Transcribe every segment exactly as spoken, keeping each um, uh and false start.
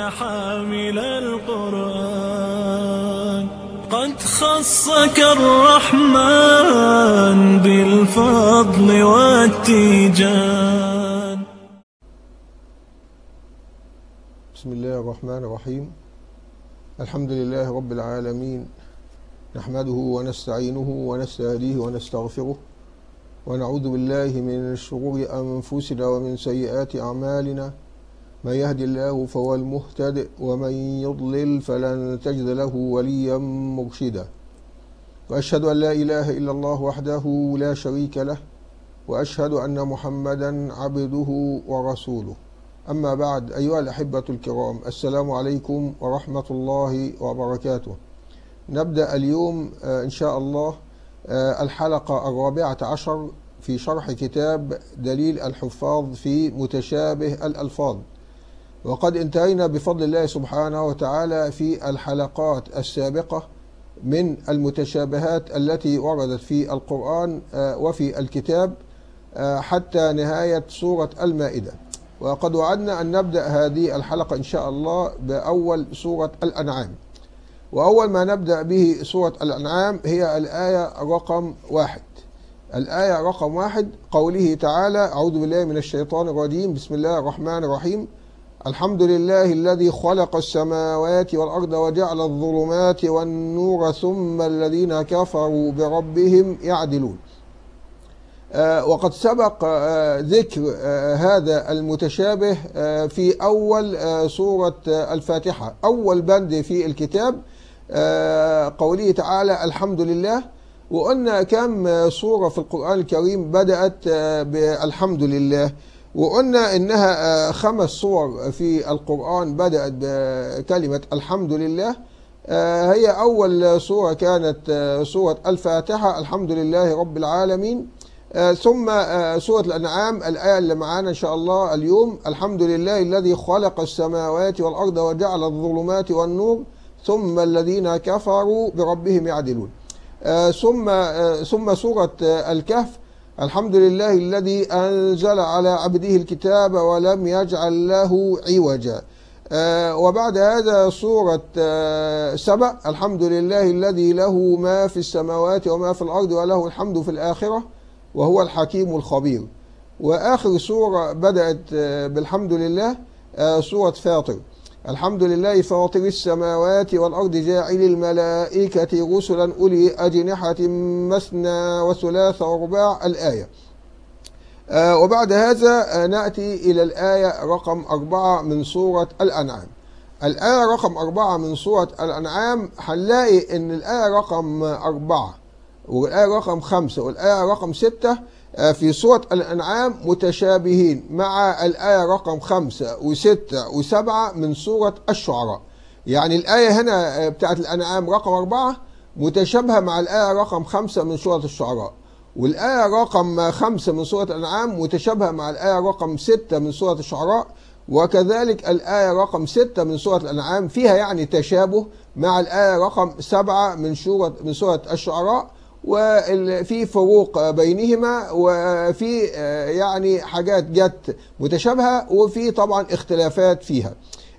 يا حامل القرآن قد خصك الرحمن بالفضل والتيجان. بسم الله الرحمن الرحيم. الحمد لله رب العالمين، نحمده ونستعينه ونستهديه ونستغفره، ونعوذ بالله من شرور أنفسنا ومن سيئات أعمالنا. من يهد الله فهو المهتد، ومن يضلل فلن تجد له وليا مرشدا. وأشهد أن لا إله إلا الله وحده لا شريك له، وأشهد أن محمدا عبده ورسوله. أما بعد، أيها الأحبة الكرام، السلام عليكم ورحمة الله وبركاته. نبدأ اليوم إن شاء الله الحلقة الرابعة عشر في شرح كتاب دليل الحفاظ في متشابه الألفاظ، وقد انتهينا بفضل الله سبحانه وتعالى في الحلقات السابقة من المتشابهات التي وردت في القرآن وفي الكتاب حتى نهاية سورة المائدة. وقد وعدنا أن نبدأ هذه الحلقة إن شاء الله بأول سورة الأنعام. وأول ما نبدأ به سورة الأنعام هي الآية رقم واحد. الآية رقم واحد قوله تعالى: أعوذ بالله من الشيطان الرجيم، بسم الله الرحمن الرحيم. الحمد لله الذي خلق السماوات والأرض وجعل الظلمات والنور ثم الذين كفروا بربهم يعدلون. آه وقد سبق آه ذكر آه هذا المتشابه آه في أول آه سورة آه الفاتحة، أول بند في الكتاب، آه قوله تعالى الحمد لله. وقلنا كم سورة في القرآن الكريم بدأت آه بالحمد لله، وقلنا إنها خمس صور في القرآن بدأت بكلمة الحمد لله. هي أول سورة كانت سورة الفاتحة، الحمد لله رب العالمين. ثم سورة الأنعام الآية اللي معانا إن شاء الله اليوم: الحمد لله الذي خلق السماوات والأرض وجعل الظلمات والنور ثم الذين كفروا بربهم يعدلون. ثم ثم سورة الكهف: الحمد لله الذي أنزل على عبده الكتاب ولم يجعل له عوجا. آه وبعد هذا سورة آه سبأ: الحمد لله الذي له ما في السماوات وما في الأرض وله الحمد في الآخرة وهو الحكيم الخبير. وآخر سورة بدأت آه بالحمد لله آه سورة فاطر: الحمد لله فاطر السماوات والأرض جاعل الملائكة رسلا أولي أجنحة مثنى وثلاث ورباع. الآية. آه وبعد هذا آه نأتي إلى الآية رقم أربعة من سورة الأنعام. الآية رقم أربعة من سورة الأنعام هنلاقي إن الآية رقم أربعة والآية رقم خمسة والآية رقم ستة في سورة الأنعام متشابهين مع الآية رقم خمسة وستة وسبعة من سورة الشعراء. يعني الآية هنا بتاعت الأنعام رقم أربعة متشابهة مع الآية رقم خمسة من سورة الشعراء، والآية رقم خمسة من سورة الأنعام متشابهة مع الآية رقم ستة من سورة الشعراء، وكذلك الآية رقم ستة من سورة الأنعام فيها يعني تشابه مع الآية رقم سبعة من سورة من سورة الشعراء، وفي فروق بينهما، وفي يعني حاجات جت متشابهة وفي طبعا اختلافات فيها.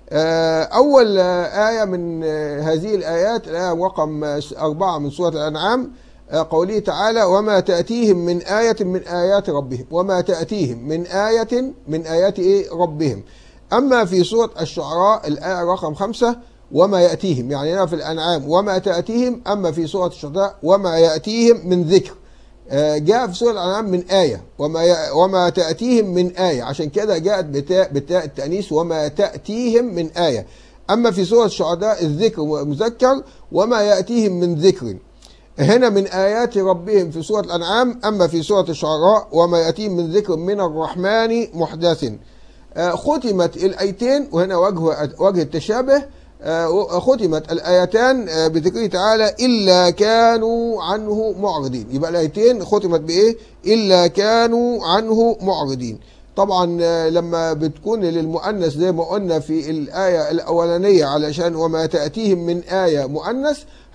أول آية من هذه الآيات الآية رقم أربعة من سورة الأنعام قوله تعالى: وما تأتيهم من آية من آيات ربهم. وما تأتيهم من آية من آيات إيه ربهم. أما في سورة الشعراء الآية رقم خمسة: وما يأتيهم، يعني هنا في الأنعام وما تأتيهم، أما في سورة الشعراء وما يأتيهم من ذكر. جاء في سورة الأنعام من آية، وما وما تأتيهم من آية، عشان كده جاءت بتاء بتاء التأنيث وما تأتيهم من آية. أما في سورة الشعراء الذكر مذكر وما يأتيهم من ذكر. هنا من آيات ربهم في سورة الأنعام، أما في سورة الشعراء وما يأتيهم من ذكر من الرحمن محدث. ختمت الآيتين، وهنا وجه وجه التشابه، ختمت الآيتان بذكره تعالى: إلا كانوا عنه معرضين. يبقى الآيتين ختمت بإيه؟ إلا كانوا عنه معرضين. طبعا لما بتكون للمؤنث زي ما قلنا في الآية الأولانية، علشان وما تأتيهم من آية مؤنث،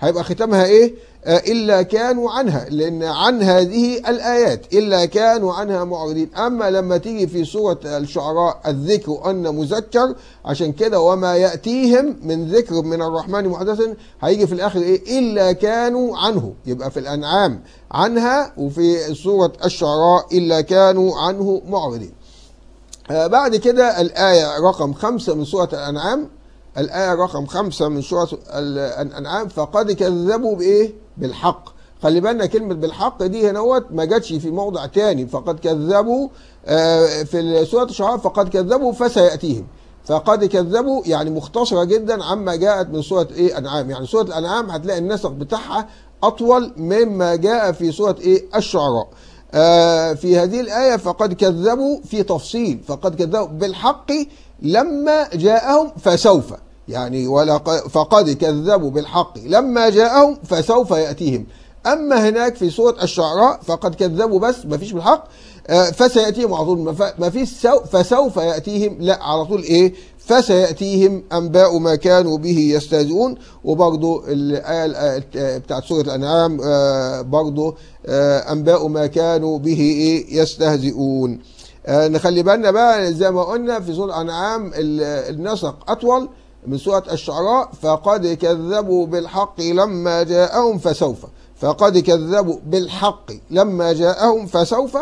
هيبقى ختامها ايه؟ آه إلا كانوا عنها، لأن عن هذه الآيات إلا كانوا عنها معرضين. أما لما تيجي في سورة الشعراء الذكر أن مذكر، عشان كده وما يأتيهم من ذكر من الرحمن محدث، هيجي في الآخر إيه؟ إلا كانوا عنه. يبقى في الأنعام عنها، وفي سورة الشعراء إلا كانوا عنه معرضين. آه بعد كده الآية رقم خمسة من سورة الأنعام، الآية رقم خمسة من سورة الأنعام، فقد كذبوا بإيه؟ بالحق. خلي بالنا كلمة بالحق دي هنا ما جاتش في موضع تاني. فقد كذبوا آه في سورة الشعراء فقد كذبوا فسيأتيهم. فقد كذبوا يعني مختصرة جدا عما جاءت من سورة إيه؟ أنعام. يعني سورة الأنعام هتلاقي النسق بتاعها أطول مما جاء في سورة إيه؟ الشعراء. آه في هذه الآية فقد كذبوا في تفصيل، فقد كذبوا بالحق لما جاءهم فسوف، يعني ولا فقد كذبوا بالحق لما جاءهم فسوف يأتيهم. أما هناك في سورة الشعراء فقد كذبوا بس ما فيش بالحق، آه فسيأتيهم على طول، ما فيش فسوف يأتيهم، لا على طول إيه؟ فسيأتيهم أنباء ما كانوا به يستهزئون. وبرضو الآية بتاعت سورة الأنعام برضو أنباء ما كانوا به إيه؟ يستهزئون. نخلي بالنا بقى زي ما قلنا في سورة الأنعام النسق أطول من سورة الشعراء. فقد كذبوا بالحق لما جاءهم فسوف، فقد كذبوا بالحق لما جاءهم فسوف.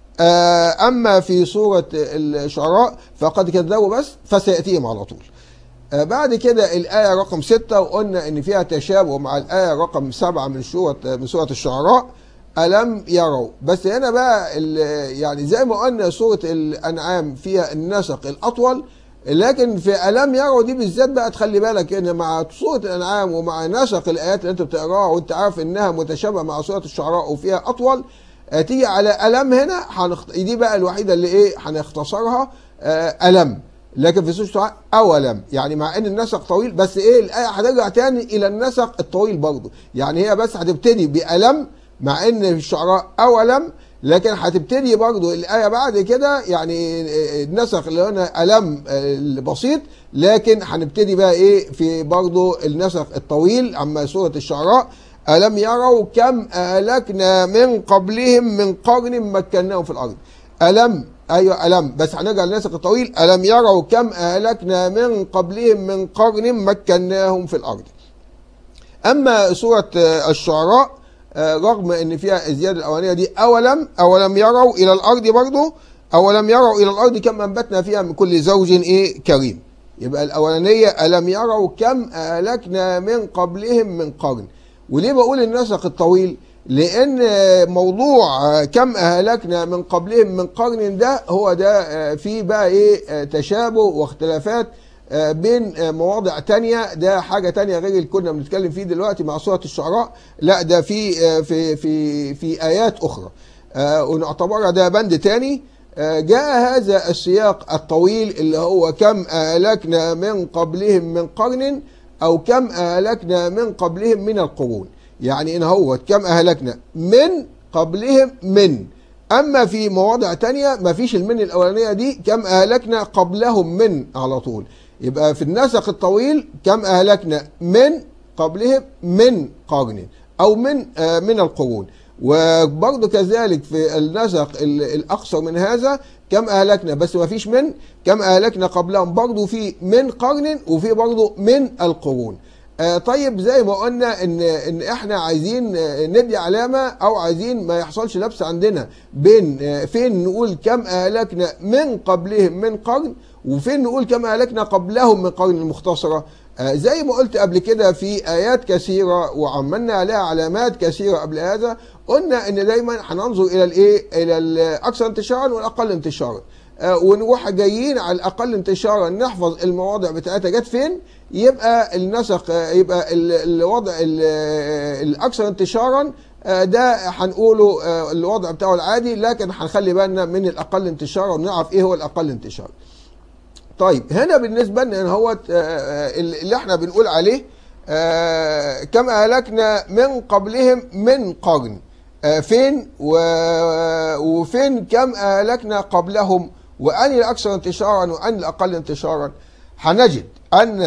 أما في سورة الشعراء فقد كذبوا بس فسيأتيهم على طول. بعد كده الآية رقم ستة، وقلنا إن فيها تشابه مع الآية رقم سبعة من سورة من سورة الشعراء، ألم يروا. بس هنا بقى يعني زي ما قلنا سورة الأنعام فيها النسق الأطول، لكن في ألم يروا دي بالذات بقى تخلي بالك إن مع سورة الأنعام ومع نسق الآيات اللي أنت بتقراها وأنت عارف إنها متشابهة مع سورة الشعراء وفيها أطول، تيجي على ألم هنا هنخت... دي بقى الوحيدة اللي إيه هنختصرها آه ألم. لكن في سورة الشعراء أولم، يعني مع إن النسق طويل بس إيه الآية هترجع تاني إلى النسق الطويل برضه. يعني هي بس هتبتدي بألم مع إن في الشعراء أولم، لكن هتبتدي برضه الآية بعد كده يعني النسق اللي هنا ألم البسيط، لكن هنبتدي بقى إيه في برضه النسق الطويل. أما سورة الشعراء ألم يروا كم أهلكنا من قبلهم من قرن مكناهم في الأرض. ألم أيوة ألم، بس هنرجع للنسق الطويل. ألم يروا كم أهلكنا من قبلهم من قرن مكناهم في الأرض. أما سورة الشعراء رغم أن فيها الزيادة الأولانية دي أولم أولم يروا إلى الأرض برضو، أولم يروا إلى الأرض كم أنبتنا فيها من كل زوج إيه كريم. يبقى الأولانية ألم يروا كم أهلكنا من قبلهم من قرن. وليه بقول النسق الطويل؟ لأن موضوع كم أهلكنا من قبلهم من قرن ده هو ده فيه بقى إيه تشابه واختلافات بين مواضع تانية. ده حاجة تانية غير اللي كنا بنتكلم فيه دلوقتي مع سورة الشعراء، لا ده في في في في آيات أخرى ونعتبرها ده بند تاني. جاء هذا السياق الطويل اللي هو كم أهلكنا من قبلهم من قرن، أو كم أهلكنا من قبلهم من القرون. يعني إن هو كم أهلكنا من قبلهم من. أما في مواضع تانية ما فيش المن الأولانية دي، كم أهلكنا قبلهم من على طول. يبقى في النسق الطويل كم أهلكنا من قبلهم من قرن، أو من آه من القرون. وبرضه كذلك في النسق الأقصر من هذا كم أهلكنا بس ما فيش من، كم أهلكنا قبلهم برضه في من قرن وفي برضه من القرون. آه طيب زي ما قلنا ان ان احنا عايزين ندي علامه او عايزين ما يحصلش لبس عندنا بين آه فين نقول كم اهلكنا من قبلهم من قرن، وفين نقول كم اهلكنا قبلهم من قرن المختصره. آه زي ما قلت قبل كده في ايات كثيره وعملنا عليها علامات كثيره قبل هذا، قلنا ان دايما هننظر الى الايه الى الاكثر انتشارا والاقل انتشارا. آه ونروح جايين على الاقل انتشارا نحفظ المواضع بتاعتها جت فين، يبقى النسق يبقى الوضع الاكثر انتشارا ده هنقوله الوضع بتاعه العادي، لكن هنخلي بالنا من الاقل انتشارا ونعرف ايه هو الاقل انتشارا. طيب هنا بالنسبه لنا هو اللي احنا بنقول عليه كم اهلكنا من قبلهم من قرن، فين وفين كم اهلكنا قبلهم، وأني الاكثر انتشارا وأني الاقل انتشارا. هنجد ان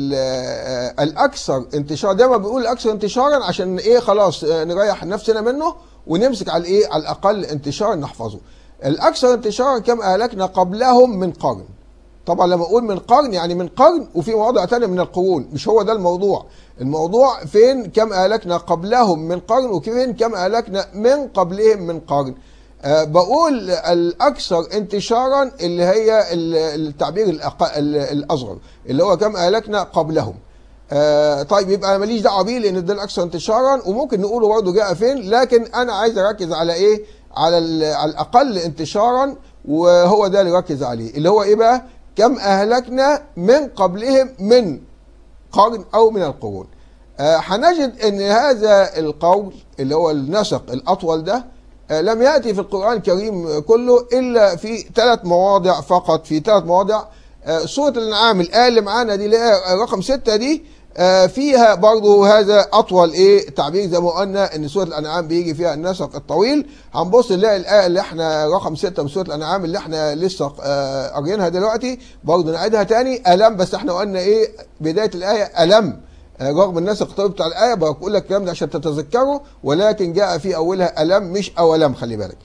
الاكثر انتشار، دايما بيقول الاكثر انتشارا عشان ايه؟ خلاص نريح نفسنا منه ونمسك على الايه؟ على الاقل انتشارا نحفظه. الاكثر انتشارا كم اهلكنا قبلهم من قرن. طبعا لما اقول من قرن يعني من قرن وفي مواضع ثانيه من القرون، مش هو ده الموضوع. الموضوع فين كم اهلكنا قبلهم من قرن، وفين كم اهلكنا من قبلهم من قرن. أه بقول الاكثر انتشارا اللي هي التعبير الاصغر اللي هو كم اهلكنا قبلهم. أه طيب يبقى ماليش دعوه بيه لان ده الاكثر انتشارا، وممكن نقوله برضه جاء فين، لكن انا عايز اركز على ايه؟ على على الاقل انتشارا، وهو ده اللي ركز عليه اللي هو ايه بقى؟ كم اهلكنا من قبلهم من قرن او من القرون. هنجد أه ان هذا القول اللي هو النسق الاطول ده أه لم ياتي في القران الكريم كله الا في ثلاث مواضع فقط، في ثلاث مواضع. أه سوره الانعام الايه اللي معانا دي اللي هي رقم ستة دي أه فيها برضه هذا اطول ايه تعبير، زي ما قلنا ان سوره الانعام بيجي فيها النسق الطويل. هنبص نلاقي الايه اللي احنا رقم ستة من سوره الانعام اللي احنا لسه أه قاريينها دلوقتي، برضه نعيدها تاني. الم، بس احنا قلنا ايه بدايه الايه؟ الم، رغم النسق الطويل بتاع الايه بقول لك الكلام ده عشان تتذكره، ولكن جاء في اولها الم مش اولم، خلي بالك.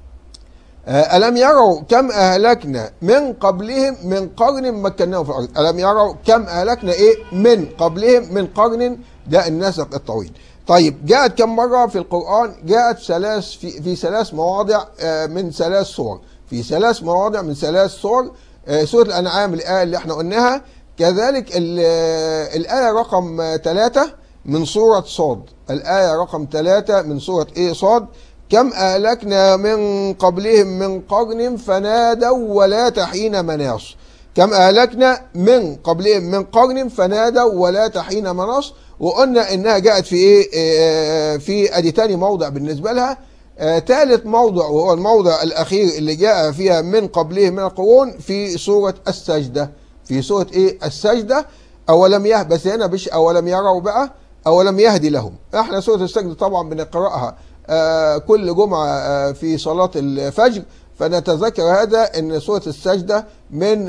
ألم يروا كم أهلكنا من قبلهم من قرن مكناهم في الأرض. ألم يروا كم أهلكنا إيه؟ من قبلهم من قرن، ده النسق الطويل. طيب جاءت كم مرة في القرآن؟ جاءت ثلاث في, في ثلاث مواضع من ثلاث سور، في ثلاث مواضع من ثلاث سور. سورة الأنعام الآية اللي احنا قلناها، كذلك الآية رقم ثلاثة من سورة صاد، الآية رقم ثلاثة من سورة إيه؟ صاد. كم أهلكنا من قبلهم من قرن فنادوا ولا حين مناص. كم أهلكنا من قبلهم من قرن فنادوا ولا حين مناص. وقلنا إنها جاءت في إيه؟ في أدي تاني موضع بالنسبة لها. ثالث موضع وهو الموضع الأخير اللي جاء فيها من قبلهم من القرون في سورة السجدة، في سورة إيه؟ السجدة. أولم يه بس هنا مش أولم يروا بقى، أولم يهدي لهم. إحنا سورة السجدة طبعا بنقرأها آه كل جمعة آه في صلاة الفجر، فنتذكر هذا ان سورة السجدة من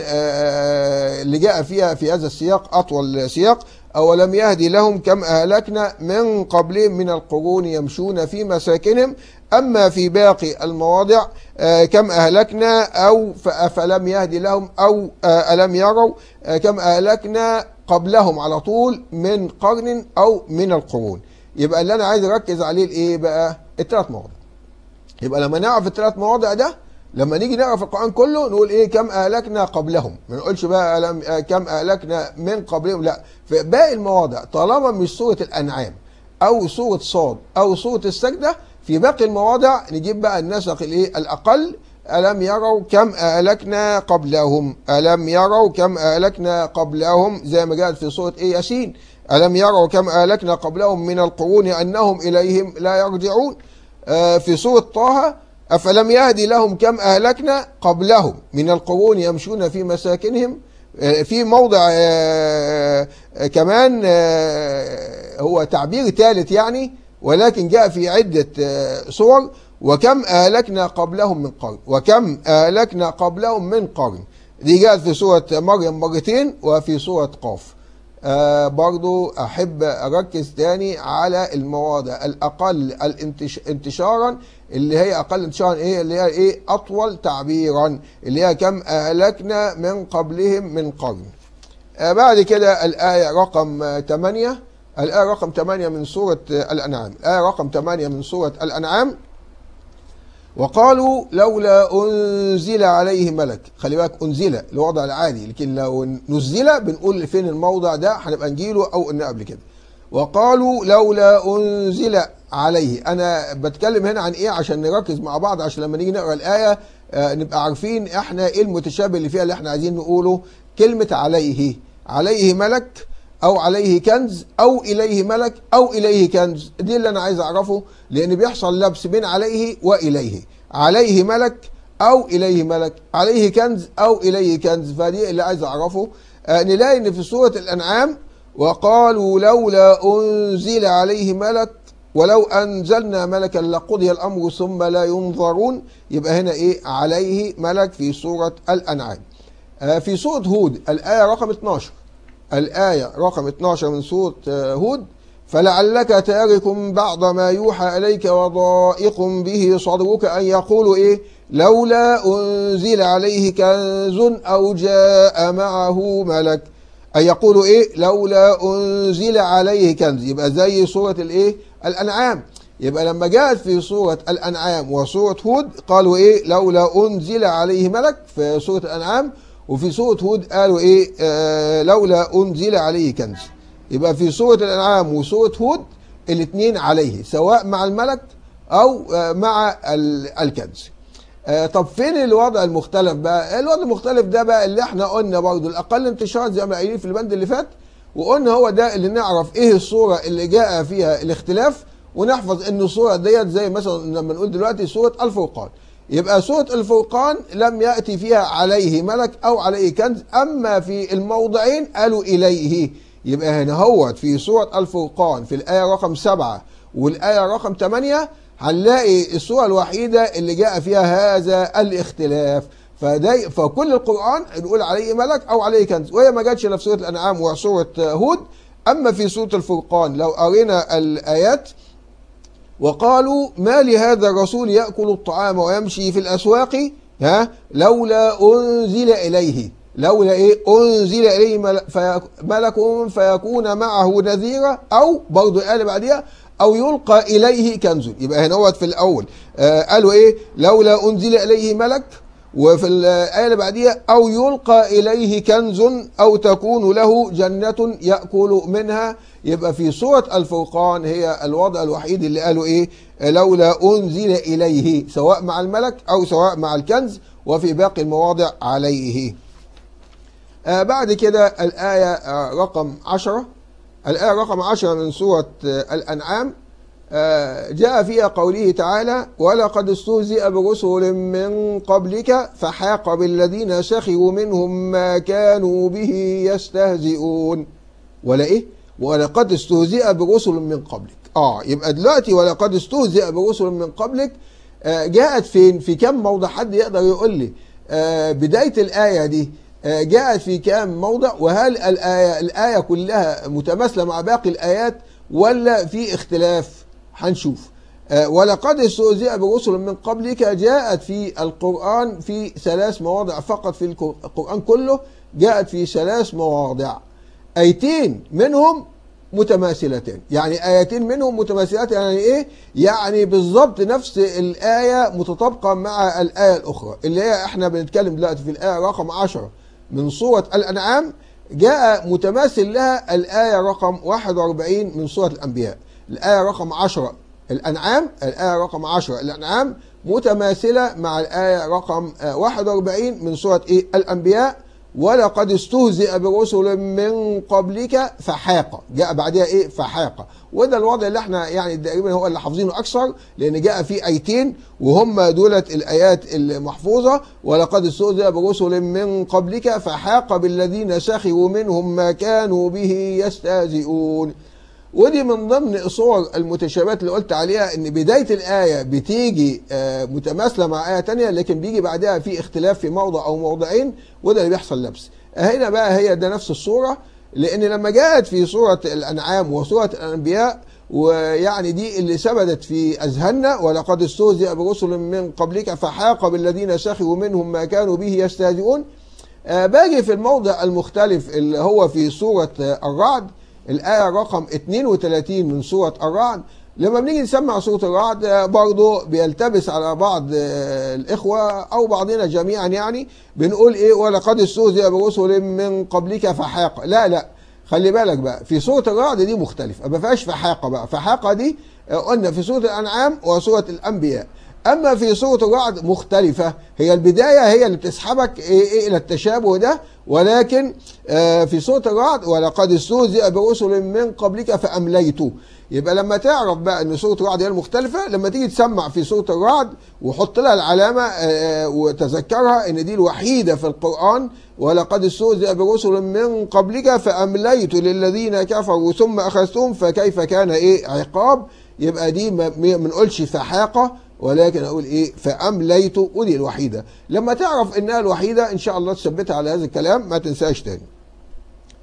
آه اللي جاء فيها في هذا السياق اطول سياق. اولم يهدي لهم كم اهلكنا من قبلهم من القرون يمشون في مساكنهم. اما في باقي المواضع آه كم اهلكنا او فلم يهدي لهم او آه الم يروا آه كم اهلكنا قبلهم على طول من قرن او من القرون. يبقى اللي انا عايز اركز عليه الايه بقى؟ الثلاث مواضع. يبقى لما نعرف الثلاث مواضع ده، لما نيجي نقرا في القران كله نقول ايه؟ كم اهلكنا قبلهم، ما نقولش بقى ألم كم اهلكنا من قبلهم، لا. في باقي المواضع طالما مش سوره الانعام او سوره صاد او سوره السجده، في باقي المواضع نجيب بقى النسق الايه؟ الاقل. ألم يروا كم أهلكنا قبلهم، ألم يروا كم أهلكنا قبلهم، زي ما جاءت في سورة إيه؟ ياسين. ألم يروا كم أهلكنا قبلهم من القرون أنهم إليهم لا يرجعون. آه في سورة طه أفلم يهدي لهم كم أهلكنا قبلهم من القرون يمشون في مساكنهم. آه في موضع آه آه كمان آه هو تعبير ثالث يعني، ولكن جاء في عدة آه صور. وكم أهلكنا قبلهم من قرن، وكم أهلكنا قبلهم من قرن، دي جاءت في سورة مريم مرتين وفي سورة قاف. آه برضو أحب أركز تاني على المواضع الأقل انتشارا اللي هي أقل انتشارا إيه؟ اللي هي إيه؟ أطول تعبيرا، اللي هي كم أهلكنا من قبلهم من قرن. آه بعد كده الآية رقم ثمانية، الآية رقم ثمانية من سورة الأنعام، الآية رقم ثمانية من سورة الأنعام. وقالوا لولا أنزل عليه ملك. خلي بالك أنزل الوضع العادي، لكن لو نزل بنقول فين الموضع ده، هنبقى نجيله أو قلنا قبل كده. وقالوا لولا أنزل عليه. أنا بتكلم هنا عن إيه عشان نركز مع بعض، عشان لما نيجي نقرأ الآية آه نبقى عارفين إحنا إيه المتشابه اللي فيها اللي إحنا عايزين نقوله. كلمة عليه، عليه ملك أو عليه كنز أو إليه ملك أو إليه كنز، دي اللي أنا عايز أعرفه، لأن بيحصل لبس بين عليه وإليه. عليه ملك أو إليه ملك، عليه كنز أو إليه كنز، فدي اللي عايز أعرفه. آه نلاقي إن في سورة الأنعام وقالوا لولا أنزل عليه ملك ولو أنزلنا ملكا لقضي الأمر ثم لا ينظرون. يبقى هنا إيه؟ عليه ملك في سورة الأنعام. آه في سورة هود الآية رقم اثناشر، الآية رقم اتناشر من سورة هود: فلعلك تارك بعض ما يوحى إليك وضائق به صدرك أن يقولوا إيه لولا أنزل عليه كنز أو جاء معه ملك. أن يقولوا إيه لولا أنزل عليه كنز، يبقى زي سورة الإيه الأنعام. يبقى لما جاءت في سورة الأنعام وسورة هود قالوا إيه لولا أنزل عليه ملك في سورة الأنعام، وفي سورة هود قالوا إيه آه لولا أنزل عليه كنز. يبقى في سورة الأنعام وسورة هود الاثنين عليه، سواء مع الملك أو آه مع الكنز. آه طب فين الوضع المختلف بقى؟ الوضع المختلف ده بقى اللي احنا قلنا برضه الأقل انتشار زي ما قايلين في البند اللي فات، وقلنا هو ده اللي نعرف إيه الصورة اللي جاء فيها الاختلاف، ونحفظ ان الصورة ديت زي مثلا لما نقول دلوقتي سورة الفرقان. يبقى سورة الفرقان لم يأتي فيها عليه ملك أو عليه كنز، أما في الموضعين قالوا إليه. يبقى هنا هو في سورة الفرقان في الآية رقم سبعة والآية رقم ثمانية هنلاقي السورة الوحيدة اللي جاء فيها هذا الاختلاف. فدي فكل القرآن نقول عليه ملك أو عليه كنز، وهي ما جاتش لا في سورة الأنعام وسورة هود. أما في سورة الفرقان لو قرينا الآيات: وقالوا ما لهذا الرسول يأكل الطعام ويمشي في الأسواق ها لولا أنزل إليه، لولا إيه أنزل إليه ملك فيكون معه نذيرا، أو برضو قال بعدها أو يلقى إليه كنز. يبقى هنا هو في الأول آه قالوا إيه لولا أنزل إليه ملك، وفي الآية اللي بعديها أو يلقى إليه كنز أو تكون له جنة يأكل منها. يبقى في سورة الفرقان هي الوضع الوحيد اللي قالوا إيه لولا أنزل إليه، سواء مع الملك أو سواء مع الكنز، وفي باقي المواضع عليه. آه بعد كده الآية آه رقم عشرة، الآية رقم عشرة من سورة آه الأنعام آه جاء فيها قوله تعالى: ولقد استهزئ برسل من قبلك فحاق بالذين سخروا منهم ما كانوا به يستهزئون. ولا إيه؟ ولقد استهزئ برسل من قبلك. آه يبقى دلوقتي ولقد استهزئ برسل من قبلك آه جاءت فين؟ في كم موضع؟ حد يقدر يقول لي آه بداية الآية دي آه جاءت في كم موضع؟ وهل الآية الآية كلها متماثلة مع باقي الآيات ولا في اختلاف؟ هنشوف. آه ولقد استهزئ برسل من قبلك جاءت في القرآن في ثلاث مواضع فقط، في القرآن كله جاءت في ثلاث مواضع، آيتين منهم متماثلتين. يعني آيتين منهم متماثلات يعني إيه؟ يعني بالضبط نفس الآية متطابقة مع الآية الأخرى، اللي هي إحنا بنتكلم دلوقتي في الآية رقم عشرة من سورة الأنعام، جاء متماثل لها الآية رقم واحد وأربعين من سورة الأنبياء. الآية رقم عشرة الأنعام الآية رقم عشرة الأنعام متماثلة مع الآية رقم واحد وأربعين من سورة إيه؟ الأنبياء. ولقد استهزئ برسل من قبلك فحاق، جاء بعدها ايه فحاق. وده الوضع اللي احنا يعني تقريبا هو اللي حافظينه اكثر، لان جاء فيه ايتين وهم دولت الايات المحفوظه: ولقد استهزئ برسل من قبلك فحاق بالذين سخروا منهم ما كانوا به يستهزئون. ودي من ضمن الصور المتشابهات اللي قلت عليها، ان بداية الآية بتيجي متماثلة مع آية تانية، لكن بيجي بعدها في اختلاف في موضع او موضعين، وده اللي بيحصل لبس. هنا بقى هي ده نفس الصورة، لان لما جاءت في سورة الأنعام وسورة الأنبياء، ويعني دي اللي ثبتت في أذهاننا: ولقد استهزئ برسل من قبلك فحاق بالذين سخروا منهم ما كانوا به يستهزئون. باجي في الموضع المختلف اللي هو في سورة الرعد، الآية رقم اثنين وثلاثين من سورة الرعد. لما بنيجي نسمع سورة الرعد برضه بيلتبس على بعض الإخوة أو بعضنا جميعا، يعني بنقول إيه ولقد استهزئ برسل من قبلك فحاق. لا لا خلي بالك بقى، في سورة الرعد دي مختلفة، ما فيهاش فحاقة بقى. فحاقة دي قلنا في سورة الأنعام وسورة الأنبياء. أما في سورة الرعد مختلفة، هي البداية هي اللي بتسحبك إيه إيه إلى التشابه ده، ولكن آه في سورة الرعد ولقد استهزئ برسل من قبلك فأمليت. يبقى لما تعرف بقى ان سورة الرعد هي المختلفة، لما تيجي تسمع في سورة الرعد وحط لها العلامة آه وتذكرها ان دي الوحيدة في القرآن: ولقد استهزئ برسل من قبلك فأمليت للذين كفروا ثم أخذتهم فكيف كان إيه عقاب. يبقى دي ما بنقولش فحاقة، ولكن اقول ايه فامليت، ودي الوحيده. لما تعرف انها الوحيده ان شاء الله تثبتها على هذا الكلام، ما تنساش تاني.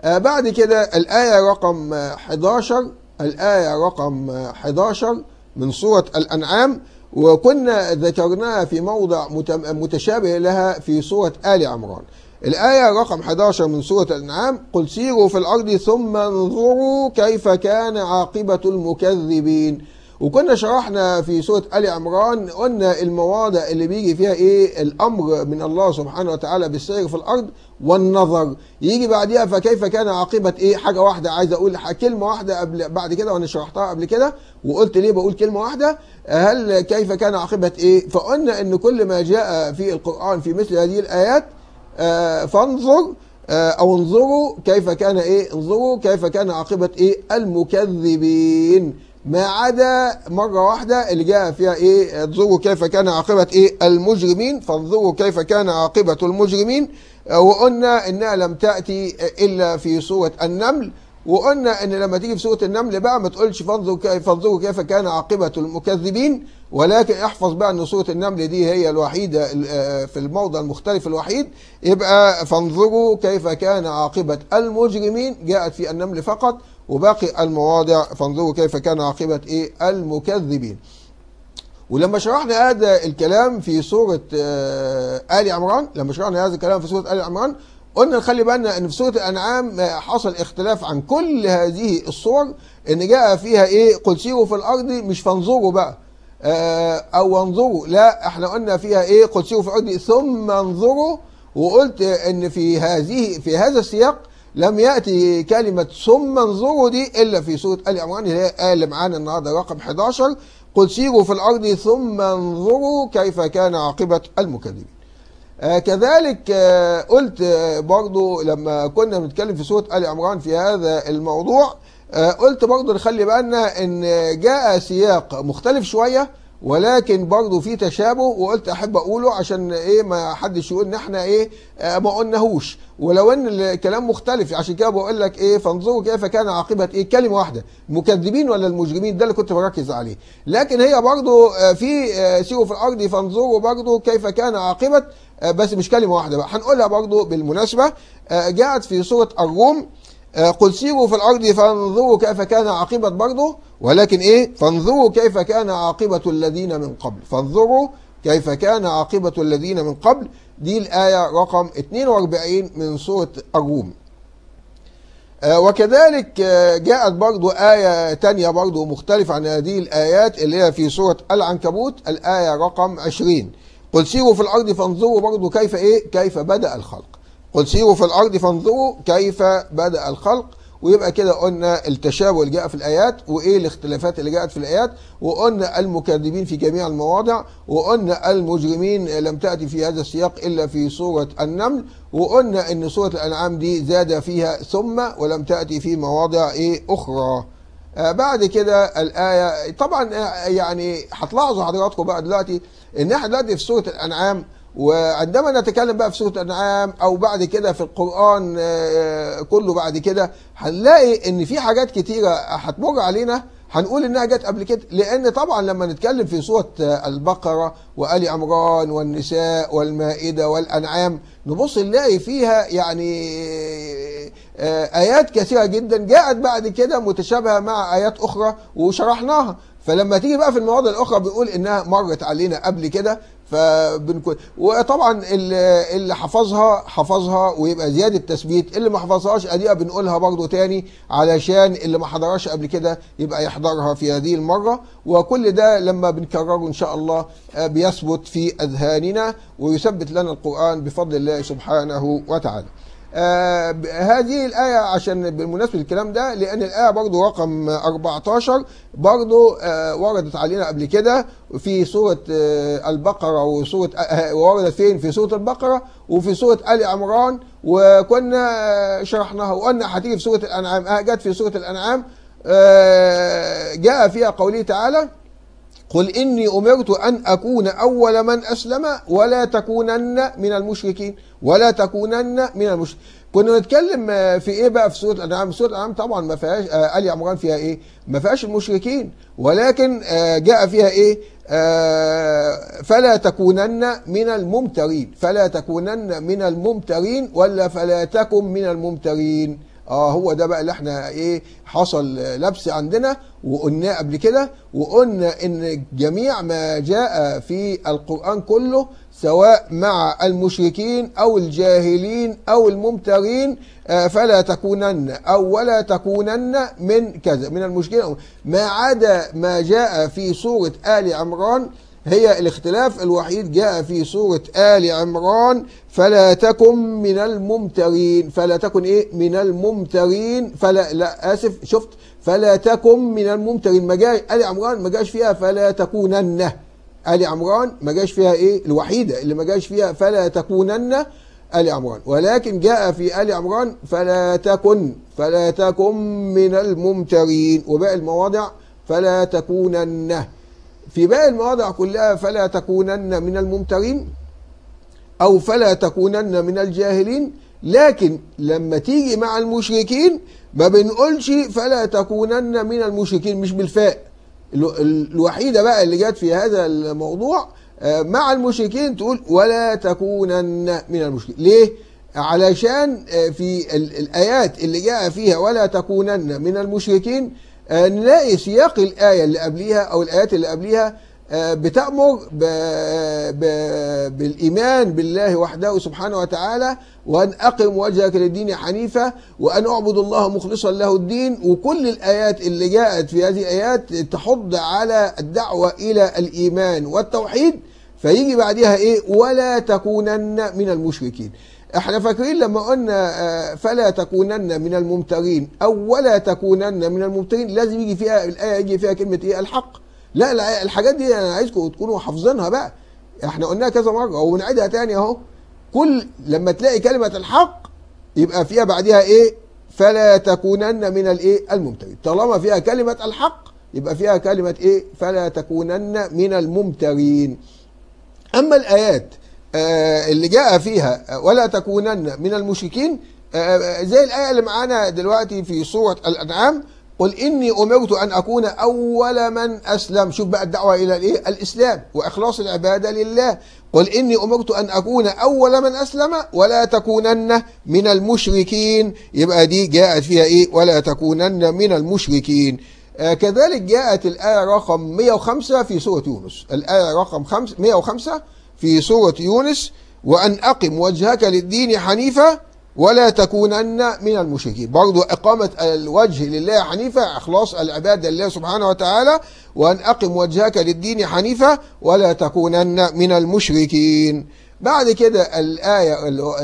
آه بعد كده الآية رقم حداشر، الآية رقم حداشر من سورة الأنعام، وكنا ذكرناها في موضع متشابه لها في سورة آل عمران. الآية رقم حداشر من سورة الأنعام: قل سيروا في الأرض ثم انظروا كيف كان عاقبة المكذبين. وكنا شرحنا في سورة آل عمران، قلنا المواضع اللي بيجي فيها ايه الأمر من الله سبحانه وتعالى بالسير في الأرض والنظر، يجي بعدها فكيف كان عاقبة ايه. حاجة واحدة عايز اقول كلمة واحدة قبل بعد كده، وانا شرحتها قبل كده وقلت ليه بقول كلمة واحدة، هل كيف كان عاقبة ايه. فقلنا ان كل ما جاء في القرآن في مثل هذه الآيات آه فانظر آه او انظروا كيف كان ايه، انظروا كيف كان عاقبة ايه المكذبين، ما عدا مرة واحدة اللي جاء فيها ايه انظروا كيف كان عاقبة ايه المجرمين، فانظروا كيف كان عاقبة المجرمين. وقلنا انها لم تأتي الا في سورة النمل، وقلنا ان لما تيجي في سورة النمل بقى ما تقولش فانظروا كيف فانظروا كيف كان عاقبة المكذبين، ولكن احفظ بقى ان سورة النمل دي هي الوحيدة في الموضع المختلف الوحيد، يبقى فانظروا كيف كان عاقبة المجرمين جاءت في النمل فقط، وباقي المواضع فانظروا كيف كان عاقبة ايه المكذبين. ولما شرحنا هذا الكلام في سورة آل عمران، لما شرحنا هذا الكلام في سورة آل عمران قلنا نخلي بالنا ان في سورة الأنعام حصل اختلاف عن كل هذه الصور، ان جاء فيها ايه قل سيروا في الأرض، مش فانظروا بقى او انظروا، لا احنا قلنا فيها ايه قل سيروا في الأرض ثم انظروا. وقلت ان في هذه في هذا السياق لم يأتي كلمة ثم انظروا دي إلا في سورة آل عمران اللي هي الآية اللي معانا النهارده رقم حداشر: قل سيروا في الأرض ثم انظروا كيف كان عاقبة المكذبين. آه كذلك آه قلت آه برضو لما كنا بنتكلم في سورة آل عمران في هذا الموضوع، آه قلت برضو نخلي بالنا ان جاء سياق مختلف شوية ولكن برضه في تشابه، وقلت احب اقوله عشان ايه ما حدش يقول ان احنا ايه آه ما قلناهوش، ولو ان الكلام مختلف عشان كده بقول لك ايه فانظروا كيف كان عاقبه ايه كلمه واحده المكذبين ولا المجرمين، ده اللي كنت بركز عليه. لكن هي برضه آه في آه سيروا في الارض فانظروا برضه كيف كان عاقبه، آه بس مش كلمه واحده بقى، هنقولها برضه بالمناسبه. آه جاءت في سوره الروم قل سيروا في الأرض فانظروا كيف كان عاقبة برضه، ولكن إيه فانظروا كيف كان عاقبة الذين من قبل، فانظروا كيف كان عاقبة الذين من قبل. دي الآية رقم اثنين وأربعين من سورة الروم. آه وكذلك آه جاءت برضه آية تانية برضه مختلفة عن هذه الآيات اللي هي في سورة العنكبوت الآية رقم عشرين: قل سيروا في الأرض فانظروا برضه كيف إيه كيف بدأ الخلق. قل سيروا في الأرض فانظروا كيف بدأ الخلق. ويبقى كده قلنا التشابه اللي جاء في الآيات، وإيه الاختلافات اللي جاءت في الآيات، وقلنا المكذبين في جميع المواضع، وقلنا المجرمين لم تأتي في هذا السياق إلا في سورة النمل، وقلنا إن سورة الأنعام دي زاد فيها ثم ولم تأتي في مواضع إيه أخرى. آه بعد كده الآية طبعا يعني هتلاحظوا حضراتكم بقى دلوقتي إن احنا دلوقتي في سورة الأنعام، وعندما نتكلم بقى في سورة الأنعام أو بعد كده في القرآن كله بعد كده هنلاقي إن في حاجات كتيرة هتمر علينا هنقول إنها جت قبل كده، لأن طبعا لما نتكلم في سورة البقرة وآل عمران والنساء والمائدة والأنعام نبص نلاقي فيها يعني آيات كثيرة جدا جاءت بعد كده متشابهة مع آيات أخرى وشرحناها، فلما تيجي بقى في المواضع الأخرى بنقول إنها مرت علينا قبل كده. فبنكون وطبعا اللي, اللي حفظها حفظها ويبقى زيادة تثبيت، اللي ما حفظهاش اديها بنقولها برضو تاني علشان اللي ما حضرهاش قبل كده يبقى يحضرها في هذه المرة، وكل ده لما بنكرره ان شاء الله بيثبت في اذهاننا ويثبت لنا القرآن بفضل الله سبحانه وتعالى. آه هذه الآية عشان بالمناسبة الكلام ده، لأن الآية برضو رقم أربعتاشر برضو آه وردت علينا قبل كده في سورة آه البقرة، وسورة آه وردت فين في سورة البقرة وفي سورة آل عمران، وكنا آه شرحناها وقلنا هتيجي في سورة الأنعام. آه جت في سورة الأنعام آه جاء فيها قوله تعالى: قل إني أمرت أن أكون أول من أسلم ولا تكونن من المشركين ولا تكونن من المشركين. كنا نتكلم في إيه بقى في سورة الأنعام؟ سورة الأنعام طبعا ما فيهاش آل عمران فيها إيه؟ ما فيهاش المشركين، ولكن جاء فيها إيه؟ فلا تكونن من الممترين، فلا تكونن من الممترين ولا فلا تكن من الممترين. اه هو ده بقى اللي احنا ايه حصل لبس عندنا، وقلناه قبل كده، وقلنا ان جميع ما جاء في القرآن كله سواء مع المشركين او الجاهلين او الممترين آه فلا تكونن او ولا تكونن من كذا من المشركين، ما عدا ما جاء في سورة آل عمران. هي الاختلاف الوحيد جاء في سورة آل عمران فلا تكن من الممترين، فلا تكن ايه من الممترين، فلا لا اسف شفت فلا تكن من الممترين، ما جاء آل عمران ما جاش فيها فلا تكونن. آل عمران ما جاش فيها ايه الوحيدة اللي ما جاش فيها فلا تكونن آل عمران، ولكن جاء في آل عمران فلا تكن فلا تكن من الممترين، وباقي المواضع فلا تكونن. في باقي المواضع كلها فلا تكونن من الممترين أو فلا تكونن من الجاهلين، لكن لما تيجي مع المشركين ما بنقولش فلا تكونن من المشركين، مش بالفاء. الوحيدة بقى اللي جت في هذا الموضوع مع المشركين تقول ولا تكونن من المشركين. ليه؟ علشان في الآيات اللي جاء فيها ولا تكونن من المشركين نلاقي سياق الآية اللي قبليها أو الآيات اللي قبليها بتأمر بالإيمان بالله وحده سبحانه وتعالى، وأن أقم وجهك للدين حنيفا، وأن أعبد الله مخلصا له الدين. وكل الآيات اللي جاءت في هذه الآيات تحض على الدعوة إلى الإيمان والتوحيد، فيجي بعدها إيه ولا تكونن من المشركين. احنا فاكرين لما قلنا فلا تكونن من الممترين او ولا تكونن من الممترين لازم يجي فيها الايه يجي فيها كلمه ايه الحق. لا الحاجات دي انا عايزكم تكونوا حافظينها بقى، احنا قلناها كذا مره ونعيدها تاني اهو. كل لما تلاقي كلمه الحق يبقى فيها بعدها ايه فلا تكونن من الايه الممترين، طالما فيها كلمه الحق يبقى فيها كلمه ايه فلا تكونن من الممترين. اما الايات اللي جاء فيها ولا تكونن من المشركين زي الآية اللي معانا دلوقتي في سورة الأنعام، قل إني أمرت أن أكون أول من أسلم. شوف بقى الدعوة إلى الإيه الإسلام وإخلاص العبادة لله. قل إني أمرت أن أكون أول من أسلم ولا تكونن من المشركين، يبقى دي جاءت فيها إيه ولا تكونن من المشركين. آه كذلك جاءت الآية رقم مئة وخمسة في سورة يونس، الآية رقم مئة وخمسة في سورة يونس، وأن أقم وجهك للدين حنيفا ولا تكونن من المشركين. برضو إقامة الوجه لله حنيفا إخلاص العبادة لله سبحانه وتعالى، وأن أقم وجهك للدين حنيفا ولا تكونن من المشركين. بعد كده الآية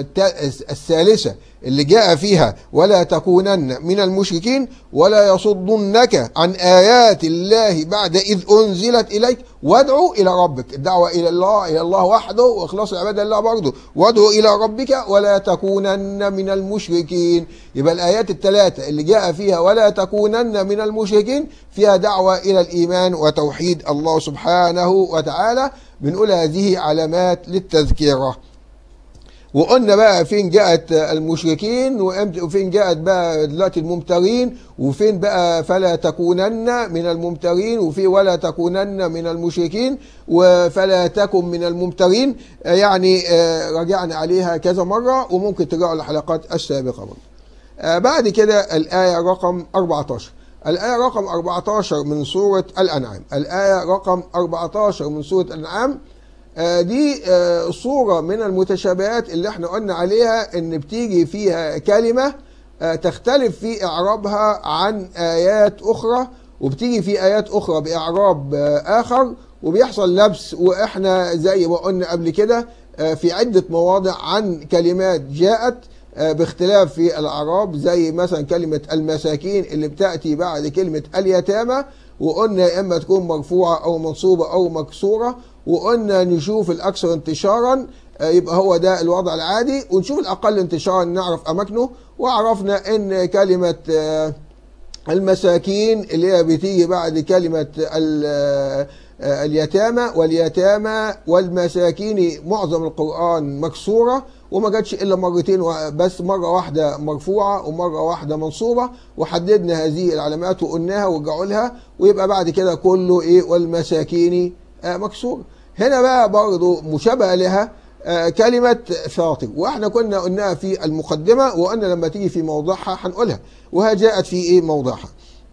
الثالثة اللي جاء فيها ولا تكونن من المشركين ولا يصدنك عن آيات الله بعد إذ أنزلت إليك وادعو إلى ربك. الدعوة إلى الله إلى الله وحده وإخلاص العبادة لله برضه، وادعو إلى ربك ولا تكونن من المشركين. يبقى الآيات الثلاثة اللي جاء فيها ولا تكونن من المشركين فيها دعوة إلى الإيمان وتوحيد الله سبحانه وتعالى. بنقول هذه علامات للتذكيرة. وقلنا بقى فين جاءت المشركين وفين جاءت بقى دلوقتي الممترين، وفين بقى فلا تكونن من الممترين، وفي ولا تكونن من المشركين وفلا تكن من الممترين. يعني رجعنا عليها كذا مرة وممكن ترجعوا الحلقات السابقة برضه. بعد كده الآية رقم أربعة عشر، الآية رقم أربعة عشر من سورة الأنعام، الآية رقم أربعة عشر من سورة الأنعام. دي صورة من المتشابهات اللي احنا قلنا عليها ان بتيجي فيها كلمة تختلف في اعرابها عن ايات اخرى، وبتيجي في ايات اخرى باعراب اخر، وبيحصل لبس. واحنا زي ما قلنا قبل كده في عدة مواضع عن كلمات جاءت باختلاف في الاعراب، زي مثلا كلمة المساكين اللي بتأتي بعد كلمة اليتامى، وقلنا يا اما تكون مرفوعة او منصوبة او مكسورة. وقلنا نشوف الأكثر انتشارا يبقى هو ده الوضع العادي، ونشوف الأقل انتشارا نعرف أماكنه. وعرفنا أن كلمة المساكين اللي هي بتيجي بعد كلمة اليتامى، واليتامى والمساكين معظم القرآن مكسورة، وما جاتش إلا مرتين بس، مرة واحدة مرفوعة ومرة واحدة منصوبة، وحددنا هذه العلامات وقلناها ورجعوا لها، ويبقى بعد كده كله إيه والمساكين مكسور. هنا بقى برضو مشابهة لها آه كلمة فاطر، واحنا كنا قلناها في المقدمة، وقلنا لما تيجي في موضعها هنقولها، وها جاءت في ايه موضعها.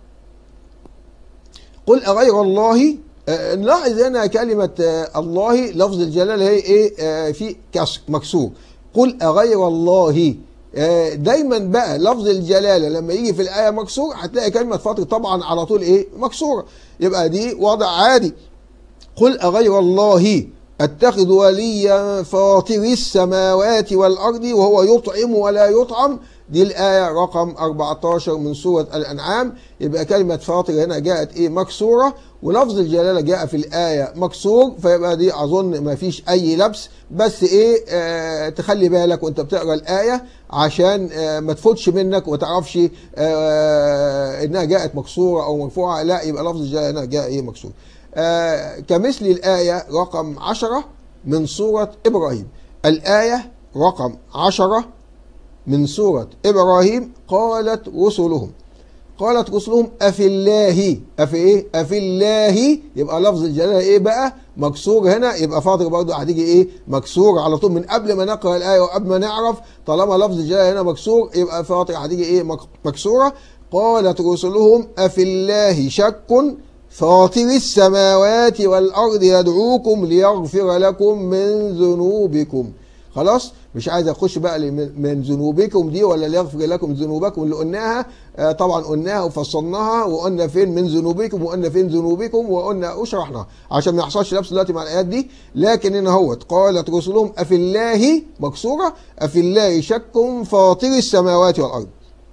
قل أغير الله، آه نلاحظ هنا كلمة آه الله لفظ الجلالة هي ايه آه في كسر مكسور. قل أغير الله، آه دايما بقى لفظ الجلالة لما يجي في الآية مكسور هتلاقي كلمة فاطر طبعا على طول ايه مكسورة، يبقى دي وضع عادي. قل أغير الله أتخذ وليا فاطر السماوات والأرض وهو يطعم ولا يطعم، دي الآية رقم أربعة عشر من سورة الأنعام. يبقى كلمة فاطر هنا جاءت إيه مكسورة، ولفظ الجلالة جاء في الآية مكسور، فيبقى دي أظن ما فيش أي لبس، بس إيه آه تخلي بالك وأنت بتقرأ الآية عشان آه ما تفوتش منك وما تعرفش آه إنها جاءت مكسورة أو مرفوعة، لا يبقى لفظ الجلالة هنا جاء إيه مكسور. آه كمثل الآية رقم عشرة من سورة إبراهيم. الآية رقم عشرة من سورة إبراهيم قالت رسلهم قالت رسلهم أفي الله، أفي إيه؟ أفي الله، يبقى لفظ الجلالة إيه بقى؟ مكسور هنا، يبقى فاطر برضه هتيجي إيه؟ مكسور على طول من قبل ما نقرأ الآية وقبل ما نعرف، طالما لفظ الجلالة هنا مكسور يبقى فاطر هتيجي إيه؟ مكسورة. قالت رسلهم أفي الله شك فاطر السماوات والأرض يدعوكم ليغفر لكم من ذنوبكم. خلاص مش عايز اخش بقى من ذنوبكم دي ولا ليغفر لكم ذنوبكم اللي قلناها، آه طبعا قلناها وفصلناها وقلنا فين من ذنوبكم وقلنا فين ذنوبكم وقلنا وشرحناها عشان ما يحصلش لبس دلوقتي مع الايات دي. لكن هنا اهوت قالت رسلهم افي الله مكسوره، افي الله شك فاطر السماوات والارض.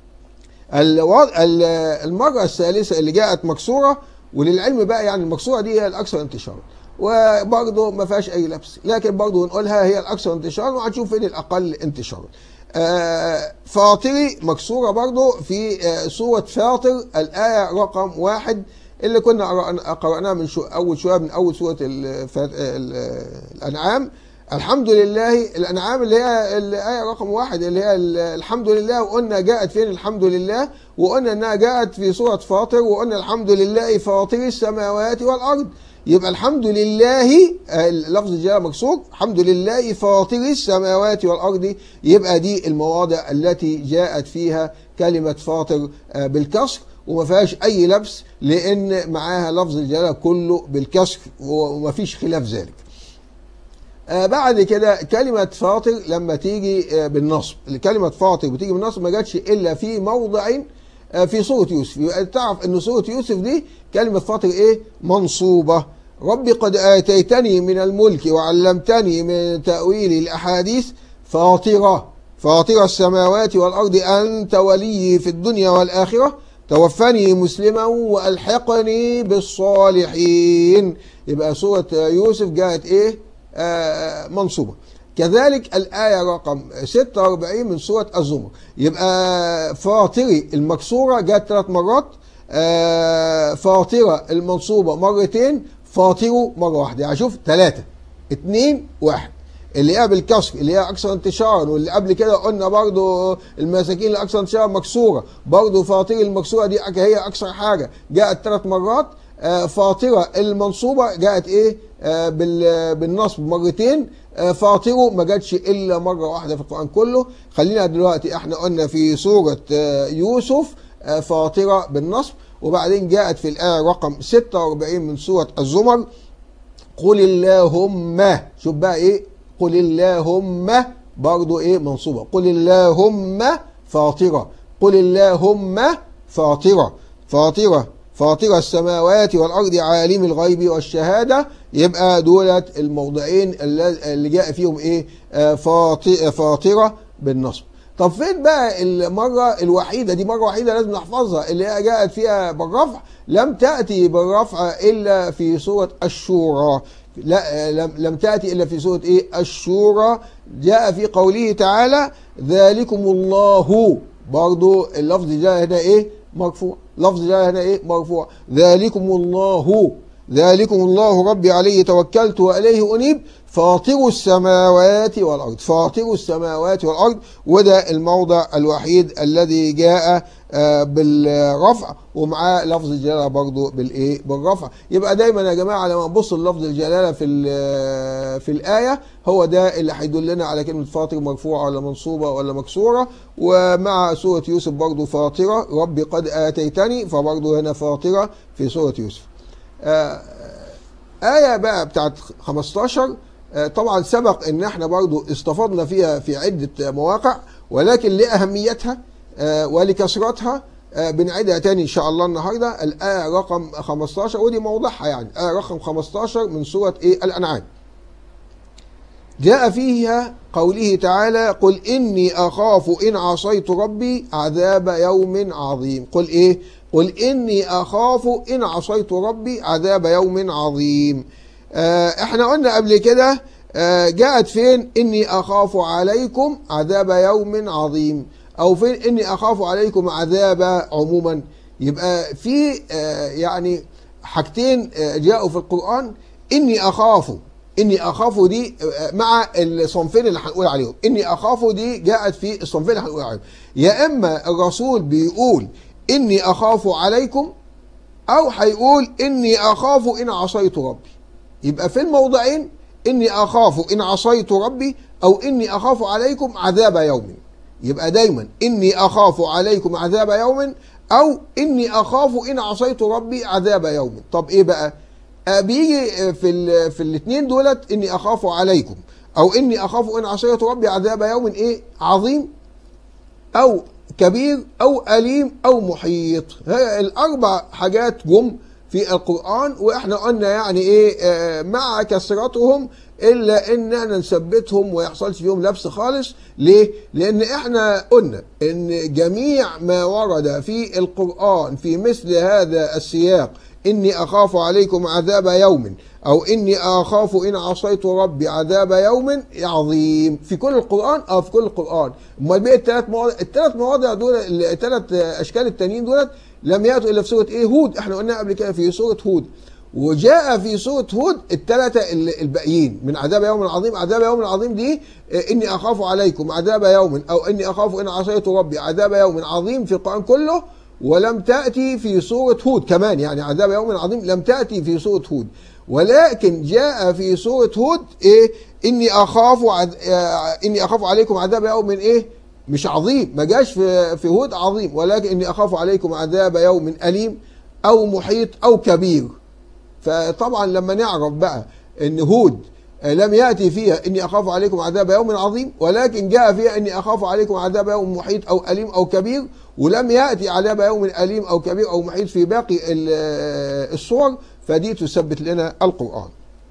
المره الثالثه اللي جاءت مكسوره، وللعلم بقى يعني المكسوره دي هي الاكثر انتشارا وبرضه ما فيهاش اي لبس، لكن برضه نقولها هي الاكثر انتشارا وهنشوف فين الاقل انتشارا. آه فاطري مكسوره برضه في آه سوره فاطر الايه رقم واحد اللي كنا قرأناها من شو اول شويه من اول سوره الانعام. الحمد لله الانعام اللي هي الايه رقم واحد اللي هي الحمد لله، وقلنا جاءت فين الحمد لله، وقلنا انها جاءت في سوره فاطر، وقلنا الحمد لله فاطر السماوات والارض. يبقى الحمد لله لفظ الجلالة مكسور، الحمد لله فاطر السماوات والأرض، يبقى دي المواضع التي جاءت فيها كلمة فاطر بالكسر وما فيهاش أي لبس، لأن معاها لفظ الجلالة كله بالكسر وما فيش خلاف ذلك. بعد كده كلمة فاطر لما تيجي بالنصب، كلمة فاطر بتيجي بالنصب ما جاتش إلا في موضعين في سورة يوسف. يبقى تعرف ان سورة يوسف دي كلمة فاطر ايه منصوبة. ربي قد آتيتني من الملك وعلمتني من تأويل الأحاديث فاطرة فاطر السماوات والأرض أنت ولي في الدنيا والآخرة توفني مسلما وألحقني بالصالحين. يبقى سورة يوسف جاءت ايه آه منصوبة. كذلك الآية رقم ستة وأربعين من سورة الزمر، يبقى فاطري المكسورة جاءت ثلاث مرات، آه فاطرة المنصوبة مرتين، فاطره مرة واحدة. يعني شوف ثلاثة اتنين واحد. اللي هي بالكسر اللي هي أكثر انتشارا، واللي قبل كده قلنا برضو المساكين اللي أكثر انتشارا مكسورة، برضو فاطري المكسورة دي هي أكثر حاجة جاءت ثلاث مرات. آه فاطرة المنصوبة جاءت إيه آه بالنصب مرتين، فاطره ما جاتش الا مره واحده في القران كله. خلينا دلوقتي احنا قلنا في سوره يوسف فاطره بالنصب، وبعدين جاءت في الايه رقم ستة وأربعين من سوره الزمر قل اللهم. شوف بقى ايه قل اللهم برضو ايه منصوبه، قل اللهم فاطره، قل اللهم فاطره فاطره فاطر السماوات والأرض عالم الغيب والشهادة. يبقى دولت الموضعين اللي جاء فيهم ايه فاطرة بالنصب. طب فين بقى المرة الوحيدة دي؟ مرة وحيدة لازم نحفظها اللي هي جاءت فيها بالرفع، لم تأتي بالرفع إلا في سورة الشورى. لا لم, لم تأتي إلا في سورة ايه الشورى. جاء في قوله تعالى ذلكم الله، برضو اللفظ جاء هنا ايه مرفوع، لفظ جاء هنا ايه مرفوع، ذلكم الله ذلكم الله ربي عليه توكلت وإليه أنيب فاطر السماوات والأرض، فاطر السماوات والأرض. وده الموضع الوحيد الذي جاء آه بالرفع، ومعاه لفظ الجلاله برضه بالايه؟ بالرفع. يبقى دايما يا جماعه لما نبص للفظ الجلاله في في الايه هو ده اللي هيدلنا على كلمه فاطر مرفوعه ولا منصوبه ولا مكسوره. ومع سوره يوسف برضه فاطره، ربي قد اتيتني، فبرضه هنا فاطره في سوره يوسف. آه آية بقى بتاعت خمستاشر، طبعا سبق ان احنا برضو استفدنا فيها في عدة مواقع، ولكن لأهميتها ولكثرتها بنعيدها تاني ان شاء الله النهاردة. الآية رقم خمستاشر، ودي موضحها يعني، آية رقم خمستاشر من سورة ايه؟ الأنعام. جاء فيها قوله تعالى: قل إني أخاف إن عصيت ربي عذاب يوم عظيم. قل إيه؟ قل إني أخاف إن عصيت ربي عذاب يوم عظيم. آه احنا قلنا قبل كده آه جاءت فين؟ إني أخاف عليكم عذاب يوم عظيم، أو فين إني أخاف عليكم عذاب عموما. يبقى في آه يعني حاجتين آه جاءوا في القرآن. إني أخاف، إني أخاف دي مع الصنفين اللي هنقول عليهم. إني أخاف دي جاءت في الصنفين اللي هنقول عليهم. يا إما الرسول بيقول إني أخاف عليكم، أو هيقول إني أخاف إن عصيت ربي. يبقى في الموضعين إني أخاف إن عصيت ربي، أو إني أخاف عليكم عذاب يوم. يبقى دايما إني أخاف عليكم عذاب يوم، أو إني أخاف إن عصيت ربي عذاب يوم. طب إيه بقى؟ بيجي في في الاثنين دولت إني أخاف عليكم، أو إني أخاف إن عصيت ربي عذاب يوم إيه؟ عظيم، أو كبير، أو أليم، أو محيط. هي الأربع حاجات جم في القرآن، وإحنا قلنا يعني إيه مع كثرتهم إلا إننا نثبتهم ويحصلش فيهم لبس خالص. ليه؟ لأن إحنا قلنا إن جميع ما ورد في القرآن في مثل هذا السياق، إني أخاف عليكم عذاب يوم، أو إني أخاف إن عصيت ربي عذاب يوم عظيم، في كل القرآن. أو في كل القرآن. أمال بقى الثلاث مواضع، الثلاث مواضع دول، الثلاث أشكال التانيين دولت لم يأتوا إلا في سورة إيه؟ هود. إحنا قلنا قبل كده في سورة هود. وجاء في سورة هود الثلاثة الباقيين من عذاب يوم عظيم. عذاب يوم عظيم دي إني أخاف عليكم عذاب يوم، أو إني أخاف إن عصيت ربي عذاب يوم عظيم في القرآن كله، ولم تأتي في سورة هود كمان. يعني عذاب يوم عظيم لم تأتي في سورة هود، ولكن جاء في سورة هود إيه؟ إني أخاف عد... إني أخاف عليكم عذاب يوم إيه؟ مش عظيم، ما جاش في في هود عظيم، ولكن إني أخاف عليكم عذاب يوم أليم، أو محيط، أو كبير. فطبعا لما نعرف بقى إن هود لم يأتي فيها إني أخاف عليكم عذاب يوم عظيم، ولكن جاء فيها إني أخاف عليكم عذاب يوم محيط أو أليم أو كبير، ولم يأتي عذاب يوم أليم أو كبير أو محيط في باقي الصور، فدي تثبت لنا القرآن.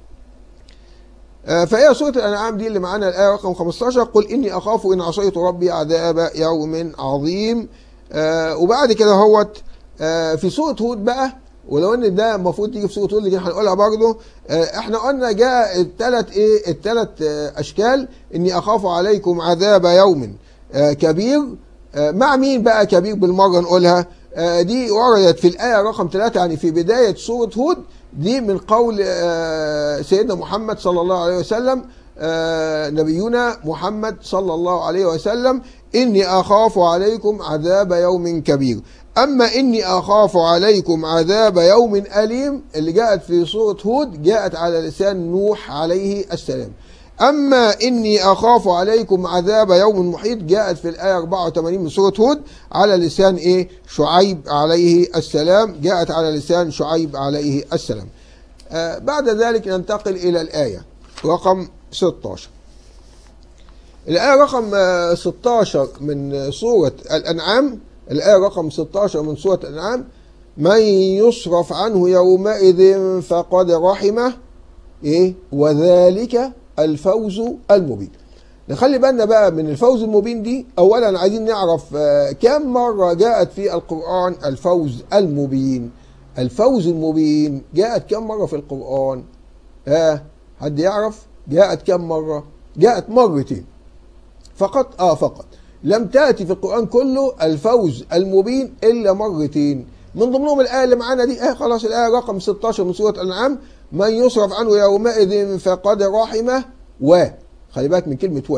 فهي سورة الأنعام دي اللي معانا الآية رقم خمستاشر: قل إني أخاف إن عصيت ربي عذاب يوم عظيم. وبعد كده هوت في سورة هود بقى، ولو ان ده المفروض تيجي في سوره هود اللي هنقولها برضه، احنا قلنا جاء الثلاث ايه؟ الثلاث اشكال. اني اخاف عليكم عذاب يوم كبير. مع مين بقى كبير بالمره نقولها؟ دي وردت في الايه رقم ثلاثة، يعني في بدايه سوره هود. دي من قول سيدنا محمد صلى الله عليه وسلم، نبينا محمد صلى الله عليه وسلم: اني اخاف عليكم عذاب يوم كبير. أما إني أخاف عليكم عذاب يوم أليم اللي جاءت في سورة هود جاءت على لسان نوح عليه السلام. أما إني أخاف عليكم عذاب يوم محيط جاءت في الآية أربعة وثمانين من سورة هود على لسان إيه؟ شعيب عليه السلام. جاءت على لسان شعيب عليه السلام. آه بعد ذلك ننتقل إلى الآية رقم ستة عشر. الآية رقم ستة عشر من سورة الأنعام. الآية رقم ستة عشر من سورة الأنعام: من يصرف عنه يومئذ فقد رحمه إيه؟ وذلك الفوز المبين. نخلي بالنا بقى من الفوز المبين دي. أولا عايزين نعرف كم مرة جاءت في القرآن الفوز المبين. الفوز المبين جاءت كم مرة في القرآن؟ ها آه حد يعرف جاءت كم مرة؟ جاءت مرتين فقط. آه فقط لم تأتي في القرآن كله الفوز المبين إلا مرتين، من ضمنهم الآية اللي معانا دي. آه خلاص الآية رقم ستة عشر من سورة الأنعام: من يصرف عنه يومئذ فقد رحمه. و خلي بالك من كلمة و.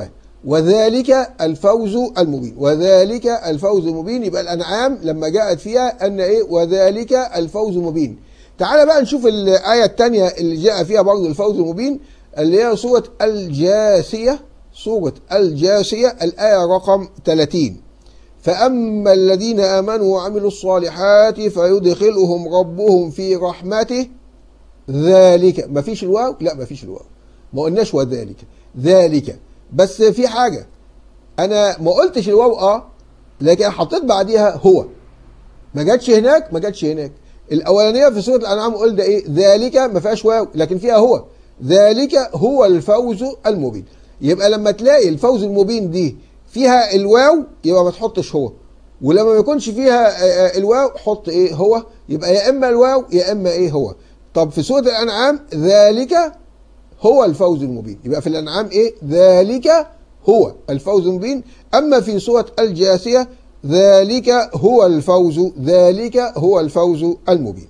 وذلك الفوز المبين. وذلك الفوز المبين، يبقى الأنعام لما جاءت فيها أن إيه؟ وذلك الفوز المبين. تعال بقى نشوف الآية الثانية اللي جاء فيها برضه الفوز المبين، اللي هي سورة الجاثية. سورة الجاثية الآية رقم ثلاثين. فأما الذين آمنوا وعملوا الصالحات فيدخلهم ربهم في رحمته ذلك. ما فيش الواو؟ لا ما فيش الواو، ما قلناش وذلك، ذلك. بس في حاجة، أنا ما قلتش الواو أه، لكن حطيت بعديها هو. ما جاتش هناك، ما جاتش هناك. الأولانية في سورة الأنعام قلنا إيه؟ ذلك ما فيهاش واو، لكن فيها هو. ذلك هو الفوز المبين. يبقى لما تلاقي الفوز المبين دي فيها الواو يبقى ما تحطش هو، ولما ما يكونش فيها الواو حط ايه؟ هو. يبقى يا اما الواو يا اما ايه؟ هو. طب في سورة الانعام ذلك هو الفوز المبين، يبقى في الانعام ايه؟ ذلك هو الفوز المبين. اما في سورة الجاثية ذلك هو الفوز، ذلك هو الفوز المبين.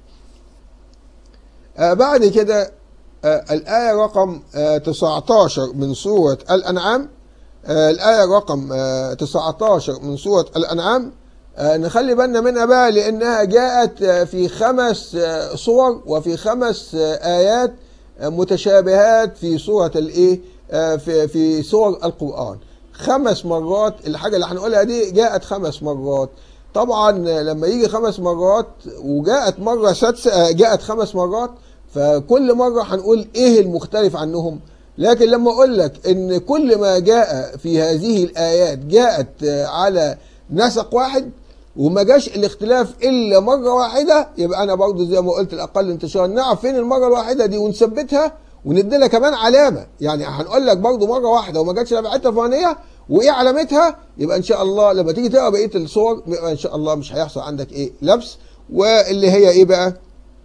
آه بعد كده آه الآية رقم آه تسعة عشر من سورة الأنعام. آه الآية رقم آه تسعة عشر من سورة الأنعام، آه نخلي بالنا منها بقى، لأنها جاءت آه في خمس آه صور وفي خمس آه آيات آه متشابهات في سورة الإيه؟ آه في في سور القرآن. خمس مرات الحاجة اللي هنقولها دي جاءت خمس مرات. طبعا لما يجي خمس مرات وجاءت مرة سادسة جاءت خمس مرات، فكل مرة هنقول ايه المختلف عنهم. لكن لما اقول لك ان كل ما جاء في هذه الايات جاءت على نسق واحد وما جاش الاختلاف الا مرة واحدة، يبقى انا برضو زي ما قلت الاقل انتشارا نعرف فين المرة الواحدة دي ونثبتها وندي لها كمان علامة. يعني هنقول لك برضو مرة واحدة وما جاتش الا حته فلانية وايه علامتها، يبقى ان شاء الله لما تيجي تقرا بقيه الصور يبقى ان شاء الله مش هيحصل عندك ايه؟ لبس. واللي هي ايه بقى؟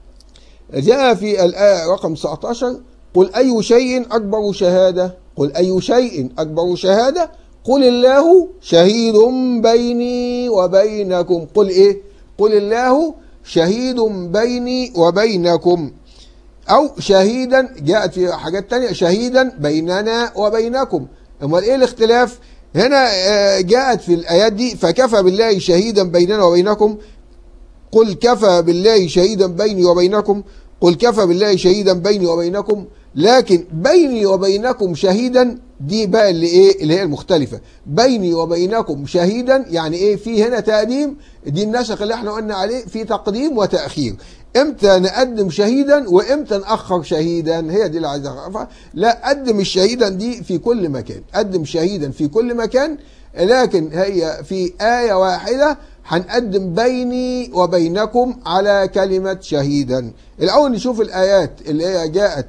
جاء في الآية رقم تسعة عشر قل أي شيء أكبر شهادة، قل أي شيء أكبر شهادة قل الله شهيد بيني وبينكم. قل إيه؟ قل الله شهيد بيني وبينكم. أو شهيدا، جاءت في حاجات تانية شهيدا بيننا وبينكم. أمال إيه الاختلاف؟ هنا جاءت في الآيات دي فكفى بالله شهيدا بيننا وبينكم. قل كفى بالله شهيدا بيني وبينكم، قل كفى بالله شهيدا بيني وبينكم. لكن بيني وبينكم شهيدا دي بقى اللي ايه؟ اللي هي المختلفة. بيني وبينكم شهيدا يعني ايه؟ في هنا تقديم، دي النسق اللي احنا قلنا عليه، في تقديم وتأخير. امتى نقدم شهيدا وامتى نأخر شهيدا؟ هي دي اللي عايز اعرفها. لا، قدم الشهيدا دي في كل مكان، قدم شهيدا في كل مكان، لكن هي في آية واحدة هنقدم بيني وبينكم على كلمة شهيدا. الأول نشوف الآيات اللي هي جاءت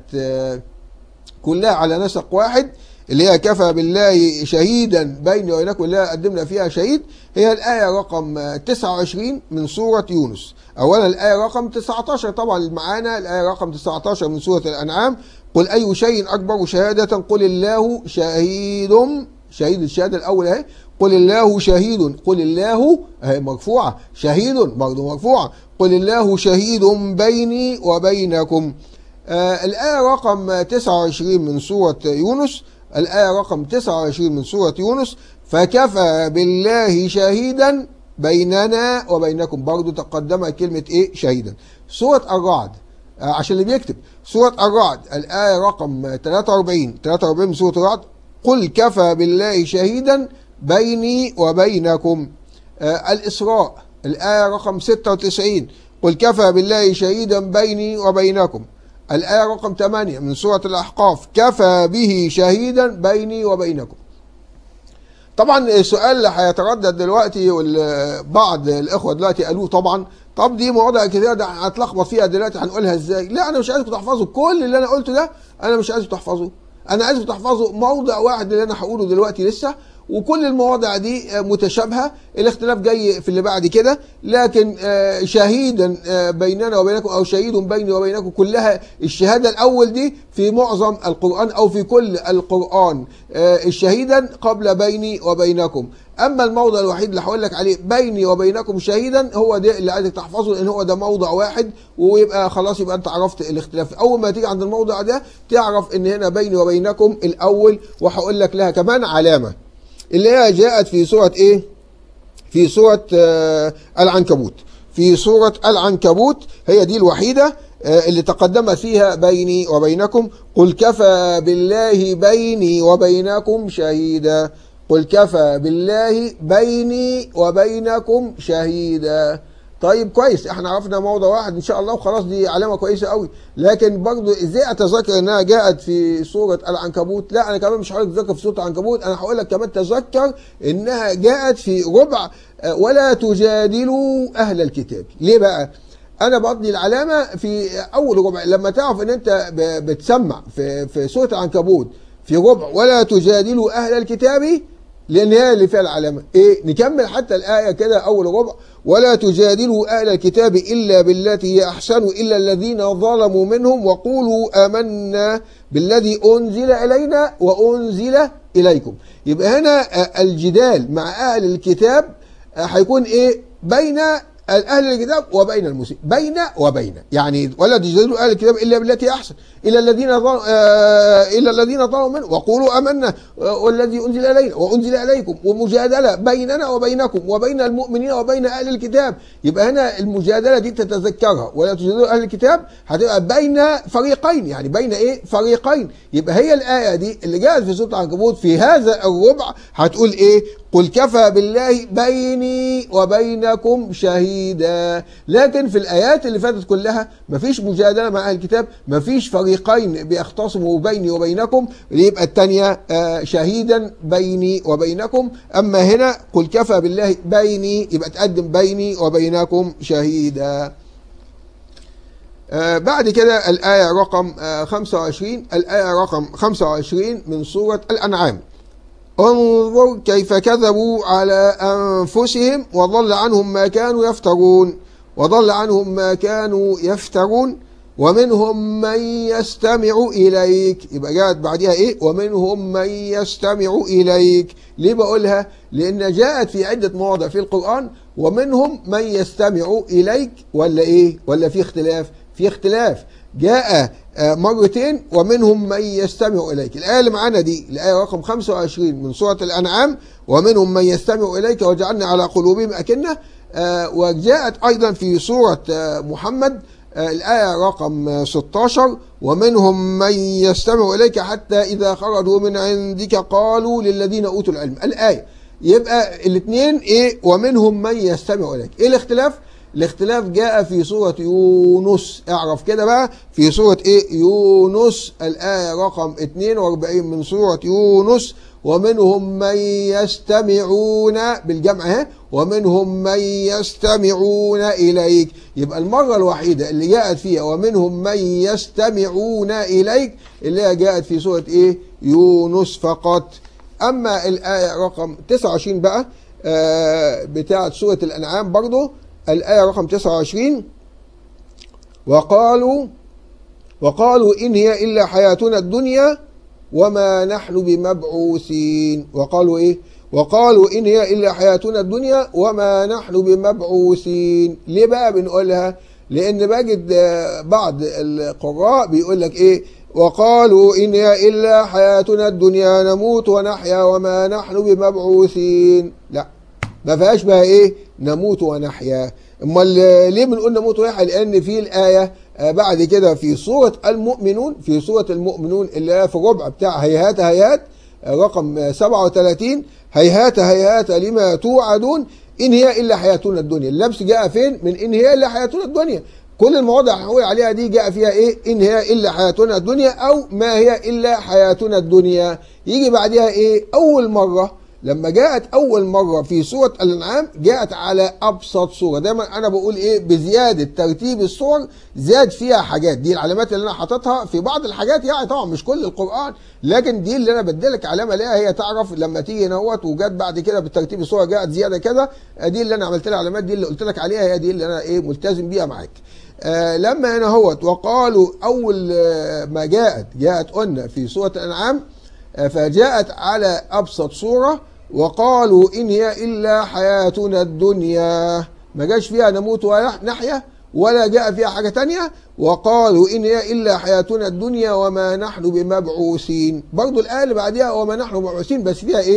كلها على نسق واحد، اللي هي كفى بالله شهيدا بيني وبينكم، اللي هي قدمنا فيها شهيد. هي الآية رقم تسعة وعشرين من سورة يونس. أولا الآية رقم تسعة عشر طبعا معانا، الآية رقم تسعة عشر من سورة الأنعام. قل أي شيء أكبر شهادة قل الله شهيد، شهيد الشهادة الأول أهي، قل الله شهيد، قل الله اهي مرفوعة، شهيد برضه مرفوعة، قل الله شهيد بيني وبينكم. آه الآية رقم تسعة وعشرين من سورة يونس، الآية رقم تسعة وعشرين من سورة يونس فكفى بالله شهيدا بيننا وبينكم، برضه تقدمها كلمة ايه؟ شهيدا. سورة الرعد آه عشان اللي بيكتب، سورة الرعد الآية رقم ثلاثة وأربعين ثلاثة وأربعين من سورة الرعد قل كفى بالله شهيدا بيني وبينكم. آه الإسراء الآية رقم ستة وتسعين قل كفى بالله شهيدا بيني وبينكم. الآية رقم ثمانية من سورة الأحقاف كفى به شهيدا بيني وبينكم. طبعا السؤال اللي هيتردد دلوقتي والبعض الإخوة دلوقتي قالوه طبعا، طب دي مواضع كتير ده هتلخبط فيها دلوقتي هنقولها ازاي؟ لا أنا مش عايزكم تحفظوا كل اللي أنا قلته ده، أنا مش عايزكم تحفظوا، أنا عايزكم تحفظوا موضع واحد اللي أنا هقوله دلوقتي لسه، وكل المواضع دي متشابهة، الاختلاف جاي في اللي بعد كده. لكن شهيدا بيننا وبينكم أو شهيد بيني وبينكم كلها الشهادة الأول دي في معظم القرآن أو في كل القرآن، الشهيدا قبل بيني وبينكم. أما الموضع الوحيد اللي هقول لك عليه بيني وبينكم شهيدا هو ده اللي عايزك تحفظه، لأن هو ده موضع واحد، ويبقى خلاص يبقى أنت عرفت الاختلاف. أول ما تيجي عند الموضع ده تعرف إن هنا بيني وبينكم الأول، وهقول لك لها كمان علامة. اللي هي جاءت في سورة إيه؟ في سورة آه العنكبوت. في سورة العنكبوت هي دي الوحيدة آه اللي تقدم فيها بيني وبينكم قل كفى بالله بيني وبينكم شهيدا. قل كفى بالله بيني وبينكم شهيدا. طيب كويس، احنا عرفنا موضع واحد ان شاء الله وخلاص، دي علامه كويسه قوي. لكن برضو ازاي اتذكر انها جاءت في سوره العنكبوت؟ لا انا كمان مش هقول لك تذكر في سوره العنكبوت، انا هقول لك كمان تذكر انها جاءت في ربع ولا تجادلوا اهل الكتاب. ليه بقى؟ انا بقضي العلامه في اول ربع. لما تعرف ان انت بتسمع في في سوره العنكبوت في ربع ولا تجادلوا اهل الكتاب، لان هي اللي فيها العلامه ايه. نكمل حتى الايه كده اول ربع: ولا تجادلوا اهل الكتاب الا بالتي هي احسن الا الذين ظلموا منهم وقولوا امنا بالذي انزل الينا وانزل اليكم. يبقى هنا الجدال مع اهل الكتاب هيكون ايه؟ بين اهل الكتاب وبين المسلمين، بين وبين، يعني ولا تجادلوا اهل الكتاب الا بالتي احسن الى الذين الى الذين ظلموا منه وقولوا امنا والذي انزل الينا وانزل اليكم، ومجادله بيننا وبينكم وبين المؤمنين وبين اهل الكتاب. يبقى هنا المجادله دي تتذكرها، ولا تجادلوا اهل الكتاب هتبقى بين فريقين، يعني بين ايه؟ فريقين. يبقى هي الايه دي اللي جاءت في سوره العنكبوت في هذا الربع هتقول ايه؟ قل كفى بالله بيني وبينكم شهيدا. لكن في الآيات اللي فاتت كلها مفيش مجادلة مع أهل الكتاب، مفيش فريقين بيختصموا بيني وبينكم، يبقى الثانية شهيدا بيني وبينكم. أما هنا قل كفى بالله بيني يبقى تقدم بيني وبينكم شهيدا. بعد كده الآية رقم خمسة وعشرين، الآية رقم خمسة وعشرين من سورة الأنعام: انظر كيف كذبوا على أنفسهم وضل عنهم ما كانوا يفترون وضل عنهم ما كانوا يفترون ومنهم من يستمع إليك. يبقى جاءت بعدها إيه؟ ومنهم من يستمع إليك. ليه بقولها؟ لأن جاءت في عدة مواضع في القرآن ومنهم من يستمع إليك، ولا إيه؟ ولا في اختلاف؟ في اختلاف. جاء مرتين ومنهم من يستمع إليك. الآية اللي معانا دي الآية رقم خمسة وعشرين من سورة الأنعام: ومنهم من يستمع إليك وجعلنا على قلوبهم أكنة. وجاءت أيضا في سورة محمد الآية رقم ستة عشر: ومنهم من يستمع إليك حتى إذا خرجوا من عندك قالوا للذين أوتوا العلم. الآية يبقى الاثنين إيه؟ ومنهم من يستمع إليك. إيه الاختلاف؟ الاختلاف جاء في سورة يونس. اعرف كده بقى في سورة ايه؟ يونس، الآية رقم اثنين وأربعين من سورة يونس: ومنهم من يستمعون بالجمع اهي، ومنهم من يستمعون إليك. يبقى المرة الوحيدة اللي جاءت فيها ومنهم من يستمعون إليك اللي هي جاءت في سورة ايه؟ يونس فقط. أما الآية رقم تسعة وعشرين بقى آه بتاعت سورة الأنعام برضو، الآية رقم تسعة وعشرين: وقالوا وقالوا إن هي إلا حياتنا الدنيا وما نحن بمبعوثين. وقالوا إيه؟ وقالوا إن هي إلا حياتنا الدنيا وما نحن بمبعوثين. ليه بقى بنقولها؟ لأن بجد بعض القراء بيقول لك إيه؟ وقالوا إن هي إلا حياتنا الدنيا نموت ونحيا وما نحن بمبعوثين. لا، ما فيهاش بقى ايه؟ نموت ونحيا. امال ليه بنقول نموت ونحيا؟ لان في الايه بعد كده في سوره المؤمنون، في سوره المؤمنون اللي هي في الربع بتاع هيهات هيهات رقم سبعة وثلاثين: هيهات هيهات لما توعدون ان هي الا حياتنا الدنيا. اللبس جاء فين؟ من ان هي الا حياتنا الدنيا. كل المواضع اللي هنقول عليها دي جاء فيها ايه؟ ان هي الا حياتنا الدنيا او ما هي الا حياتنا الدنيا. يجي بعدها ايه؟ اول مره لما جاءت أول مرة في سورة الأنعام جاءت على أبسط سورة. دايما أنا بقول إيه؟ بزيادة ترتيب السور زاد فيها حاجات. دي العلامات اللي أنا حاططها في بعض الحاجات، يعني طبعا مش كل القرآن، لكن دي اللي أنا بديلك علامة ليها هي تعرف لما تيجي نوت وجات بعد كده بالترتيب السورة جاءت زيادة كذا. دي اللي أنا عملت لها علامات، دي اللي قلت لك عليها، هي دي اللي أنا إيه؟ ملتزم بيها معاك. آه لما هنا هوت وقالوا أول آه ما جاءت جاءت قلنا في سورة الأنعام آه فجاءت على أبسط سورة: وقالوا إن هي إلا حياتنا الدنيا. ما جاش فيها نموت ونحيا ولا جاء فيها حاجة تانية. وقالوا إن هي إلا حياتنا الدنيا وما نحن بمبعوثين. برضو الآية اللي بعدها وما نحن بمبعوثين بس فيها إيه؟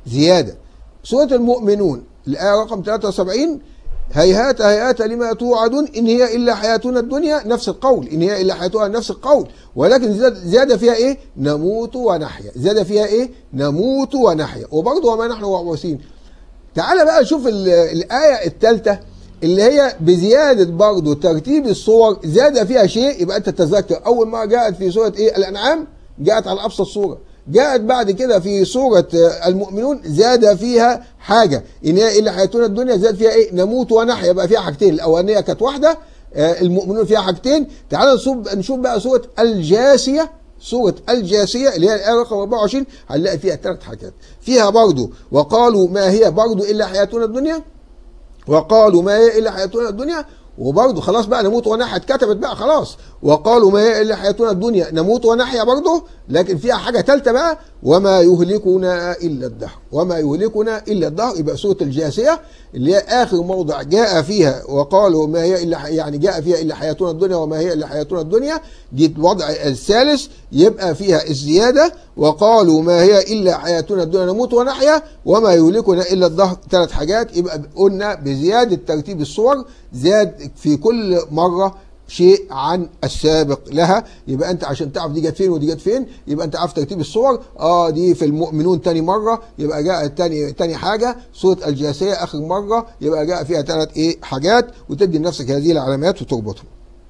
زيادة. سورة المؤمنون الآية رقم ثلاثة وسبعين هيهات هيهات لما توعدون إن هي إلا حياتنا الدنيا، نفس القول، إن هي إلا حياتنا نفس القول، ولكن زيادة فيها إيه؟ نموت ونحيا. زيادة فيها إيه؟ نموت ونحيا. وبرضه وما نحن مبعوثين. تعال بقى شوف الآية الثالثة اللي هي بزيادة برضه ترتيب الصور، زاد فيها شيء. يبقى أنت تتذكر أول ما جاءت في سورة إيه؟ الأنعام جاءت على أبسط صورة، جاءت بعد كده في سورة المؤمنون زاد فيها حاجة، إن هي إلا حياتنا الدنيا، زاد فيها إيه؟ نموت ونحيا. يبقى فيها حاجتين، الأولانية كانت واحدة، المؤمنون فيها حاجتين. تعال نشوف بقى سورة الجاثية. سورة الجاثية اللي هي الآية رقم أربعة وعشرين هنلاقي فيها ثلاث حاجات، فيها برضه وقالوا ما هي برضه إلا حياتنا الدنيا، وقالوا ما هي إلا حياتنا الدنيا، وبرضه خلاص بقى نموت ونحيا اتكتبت بقى خلاص، وقالوا ما هي إلا حياتنا الدنيا نموت ونحيا برضه، لكن فيها حاجة ثالثة بقى، وما يهلكنا إلا الدهر، وما يهلكنا إلا الدهر. يبقى سورة الجاثية اللي هي آخر موضع جاء فيها وقالوا ما هي إلا يعني جاء فيها إلا حياتنا الدنيا وما هي إلا حياتنا الدنيا، دي الوضع الثالث، يبقى فيها الزيادة وقالوا ما هي إلا حياتنا الدنيا نموت ونحيا وما يهلكنا إلا الدهر، ثلاث حاجات. يبقى قلنا بزيادة ترتيب الصور زاد في كل مرة شيء عن السابق لها. يبقى انت عشان تعرف دي جت فين ودي جت فين، يبقى انت عارف ترتيب الصور. اه دي في المؤمنون تاني مره، يبقى جاء تاني تاني حاجه. سوره الجاثيه اخر مره، يبقى جاء فيها ثلاث ايه حاجات، وتدي لنفسك هذه العلامات وتربطهم.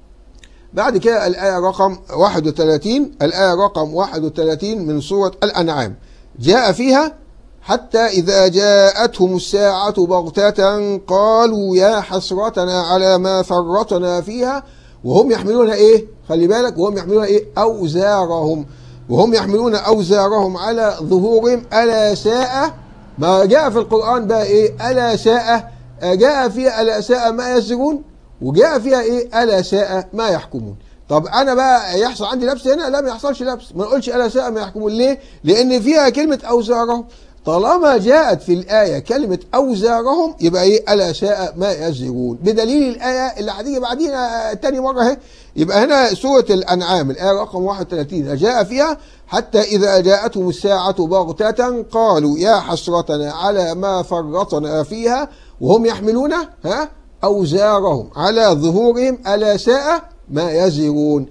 بعد كده الايه رقم واحد وثلاثين، الايه رقم واحد وثلاثين من سوره الانعام جاء فيها حتى إذا جاءتهم الساعة بغتة قالوا يا حسرتنا على ما فرطنا فيها وهم يحملون إيه؟ خلي بالك، وهم يحملون إيه؟ أوزارهم، وهم يحملون أوزارهم على ظهورهم ألا ساء ما جاء في القرآن بقى إيه؟ ألا ساء، جاء فيها ألا ساء ما يزرون، وجاء فيها إيه؟ ألا ساء ما يحكمون. طب انا بقى يحصل عندي لبس هنا؟ لا، ما يحصلش لبس، ما نقولش ألا ساء ما يحكمون. ليه؟ لأن فيها كلمة أوزارهم. طالما جاءت في الآية كلمة أوزارهم يبقى إيه؟ ألا ساء ما يزرون، بدليل الآية اللي هتيجي بعدينا تاني مرة اهي. يبقى هنا سورة الأنعام الآية رقم واحد وثلاثين جاء فيها حتى إذا جاءتهم الساعة بغتة قالوا يا حسرتنا على ما فرطنا فيها وهم يحملون ها أوزارهم على ظهورهم ألا ساء ما يزرون.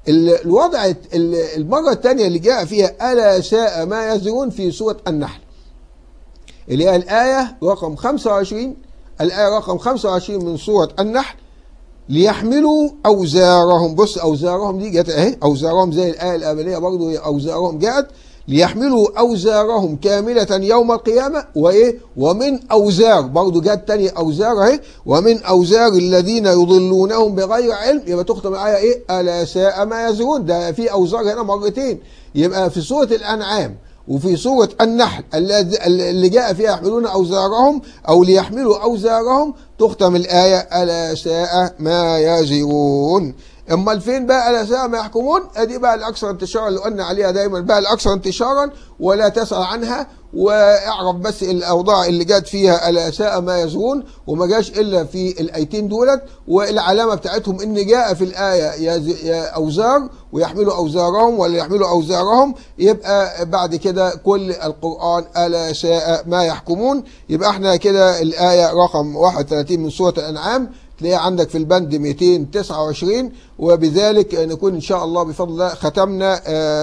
الوضع المرة الثانية اللي جاء فيها ألا ساء ما يزرون في سورة النحل اللي هي الآية رقم خمسة وعشرين، الآية رقم خمسة وعشرين من سورة النحل ليحملوا أوزارهم. بص أوزارهم دي جت أهي، أوزارهم زي الآية الأولانية برضو أوزارهم جاءت ليحملوا أوزارهم كاملة يوم القيامة، وإيه؟ ومن أوزار برضو جت تاني أوزار أهي، ومن أوزار الذين يضلونهم بغير علم. يبقى تختم الآية إيه؟ ألا ساء ما يزرون. ده في أوزار هنا مرتين، يبقى في سورة الأنعام وفي سورة النحل اللي جاء فيها يحملون أوزارهم أو ليحملوا أوزارهم تختم الآية ألا ساء ما يزرون. اما فين بقى ألا ساء ما يحكمون؟ ادي بقى الاكثر انتشارا اللي قلنا عليها دايما، بقى الاكثر انتشارا ولا تسأل عنها، واعرف بس الاوضاع اللي جت فيها ألا ساء ما يزرون وما جاش الا في الايتين دولت، والعلامه بتاعتهم ان جاء في الايه يا اوزار ويحملوا اوزارهم ولا يحملوا اوزارهم، يبقى بعد كده كل القران ألا ساء ما يحكمون. يبقى احنا كده الايه رقم واحد وثلاثين من سوره الانعام تلاقيها عندك في البند مئتين وتسعة وعشرين، وبذلك نكون إن شاء الله بفضل الله ختمنا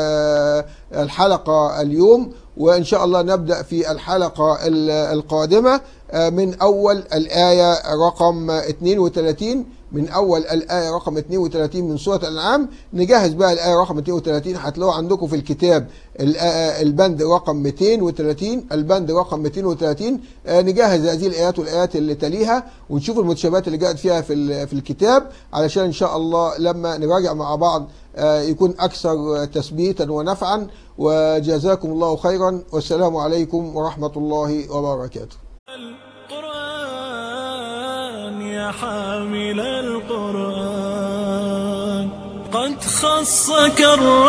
الحلقة اليوم، وإن شاء الله نبدأ في الحلقة القادمة من أول الآية رقم اثنين وثلاثين، من أول الآية رقم اثنين وثلاثين من سورة الأنعام. نجهز بقى الآية رقم اثنين وثلاثين، هتلاقوا عندكم في الكتاب البند رقم مئتين وثلاثين، البند رقم مئتين وثلاثين. نجهز هذه الآيات والآيات اللي تليها ونشوف المتشابهات اللي جاءت فيها في في الكتاب، علشان إن شاء الله لما نراجع مع بعض يكون أكثر تثبيتا ونفعا. وجزاكم الله خيرا، والسلام عليكم ورحمة الله وبركاته. يا حامل القرآن قد خصك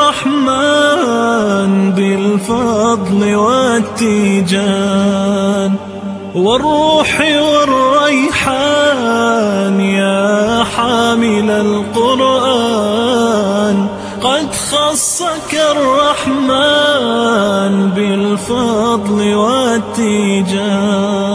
الرحمن بالفضل والتيجان والروح والريحان. يا حامل القرآن قد خصك الرحمن بالفضل والتيجان.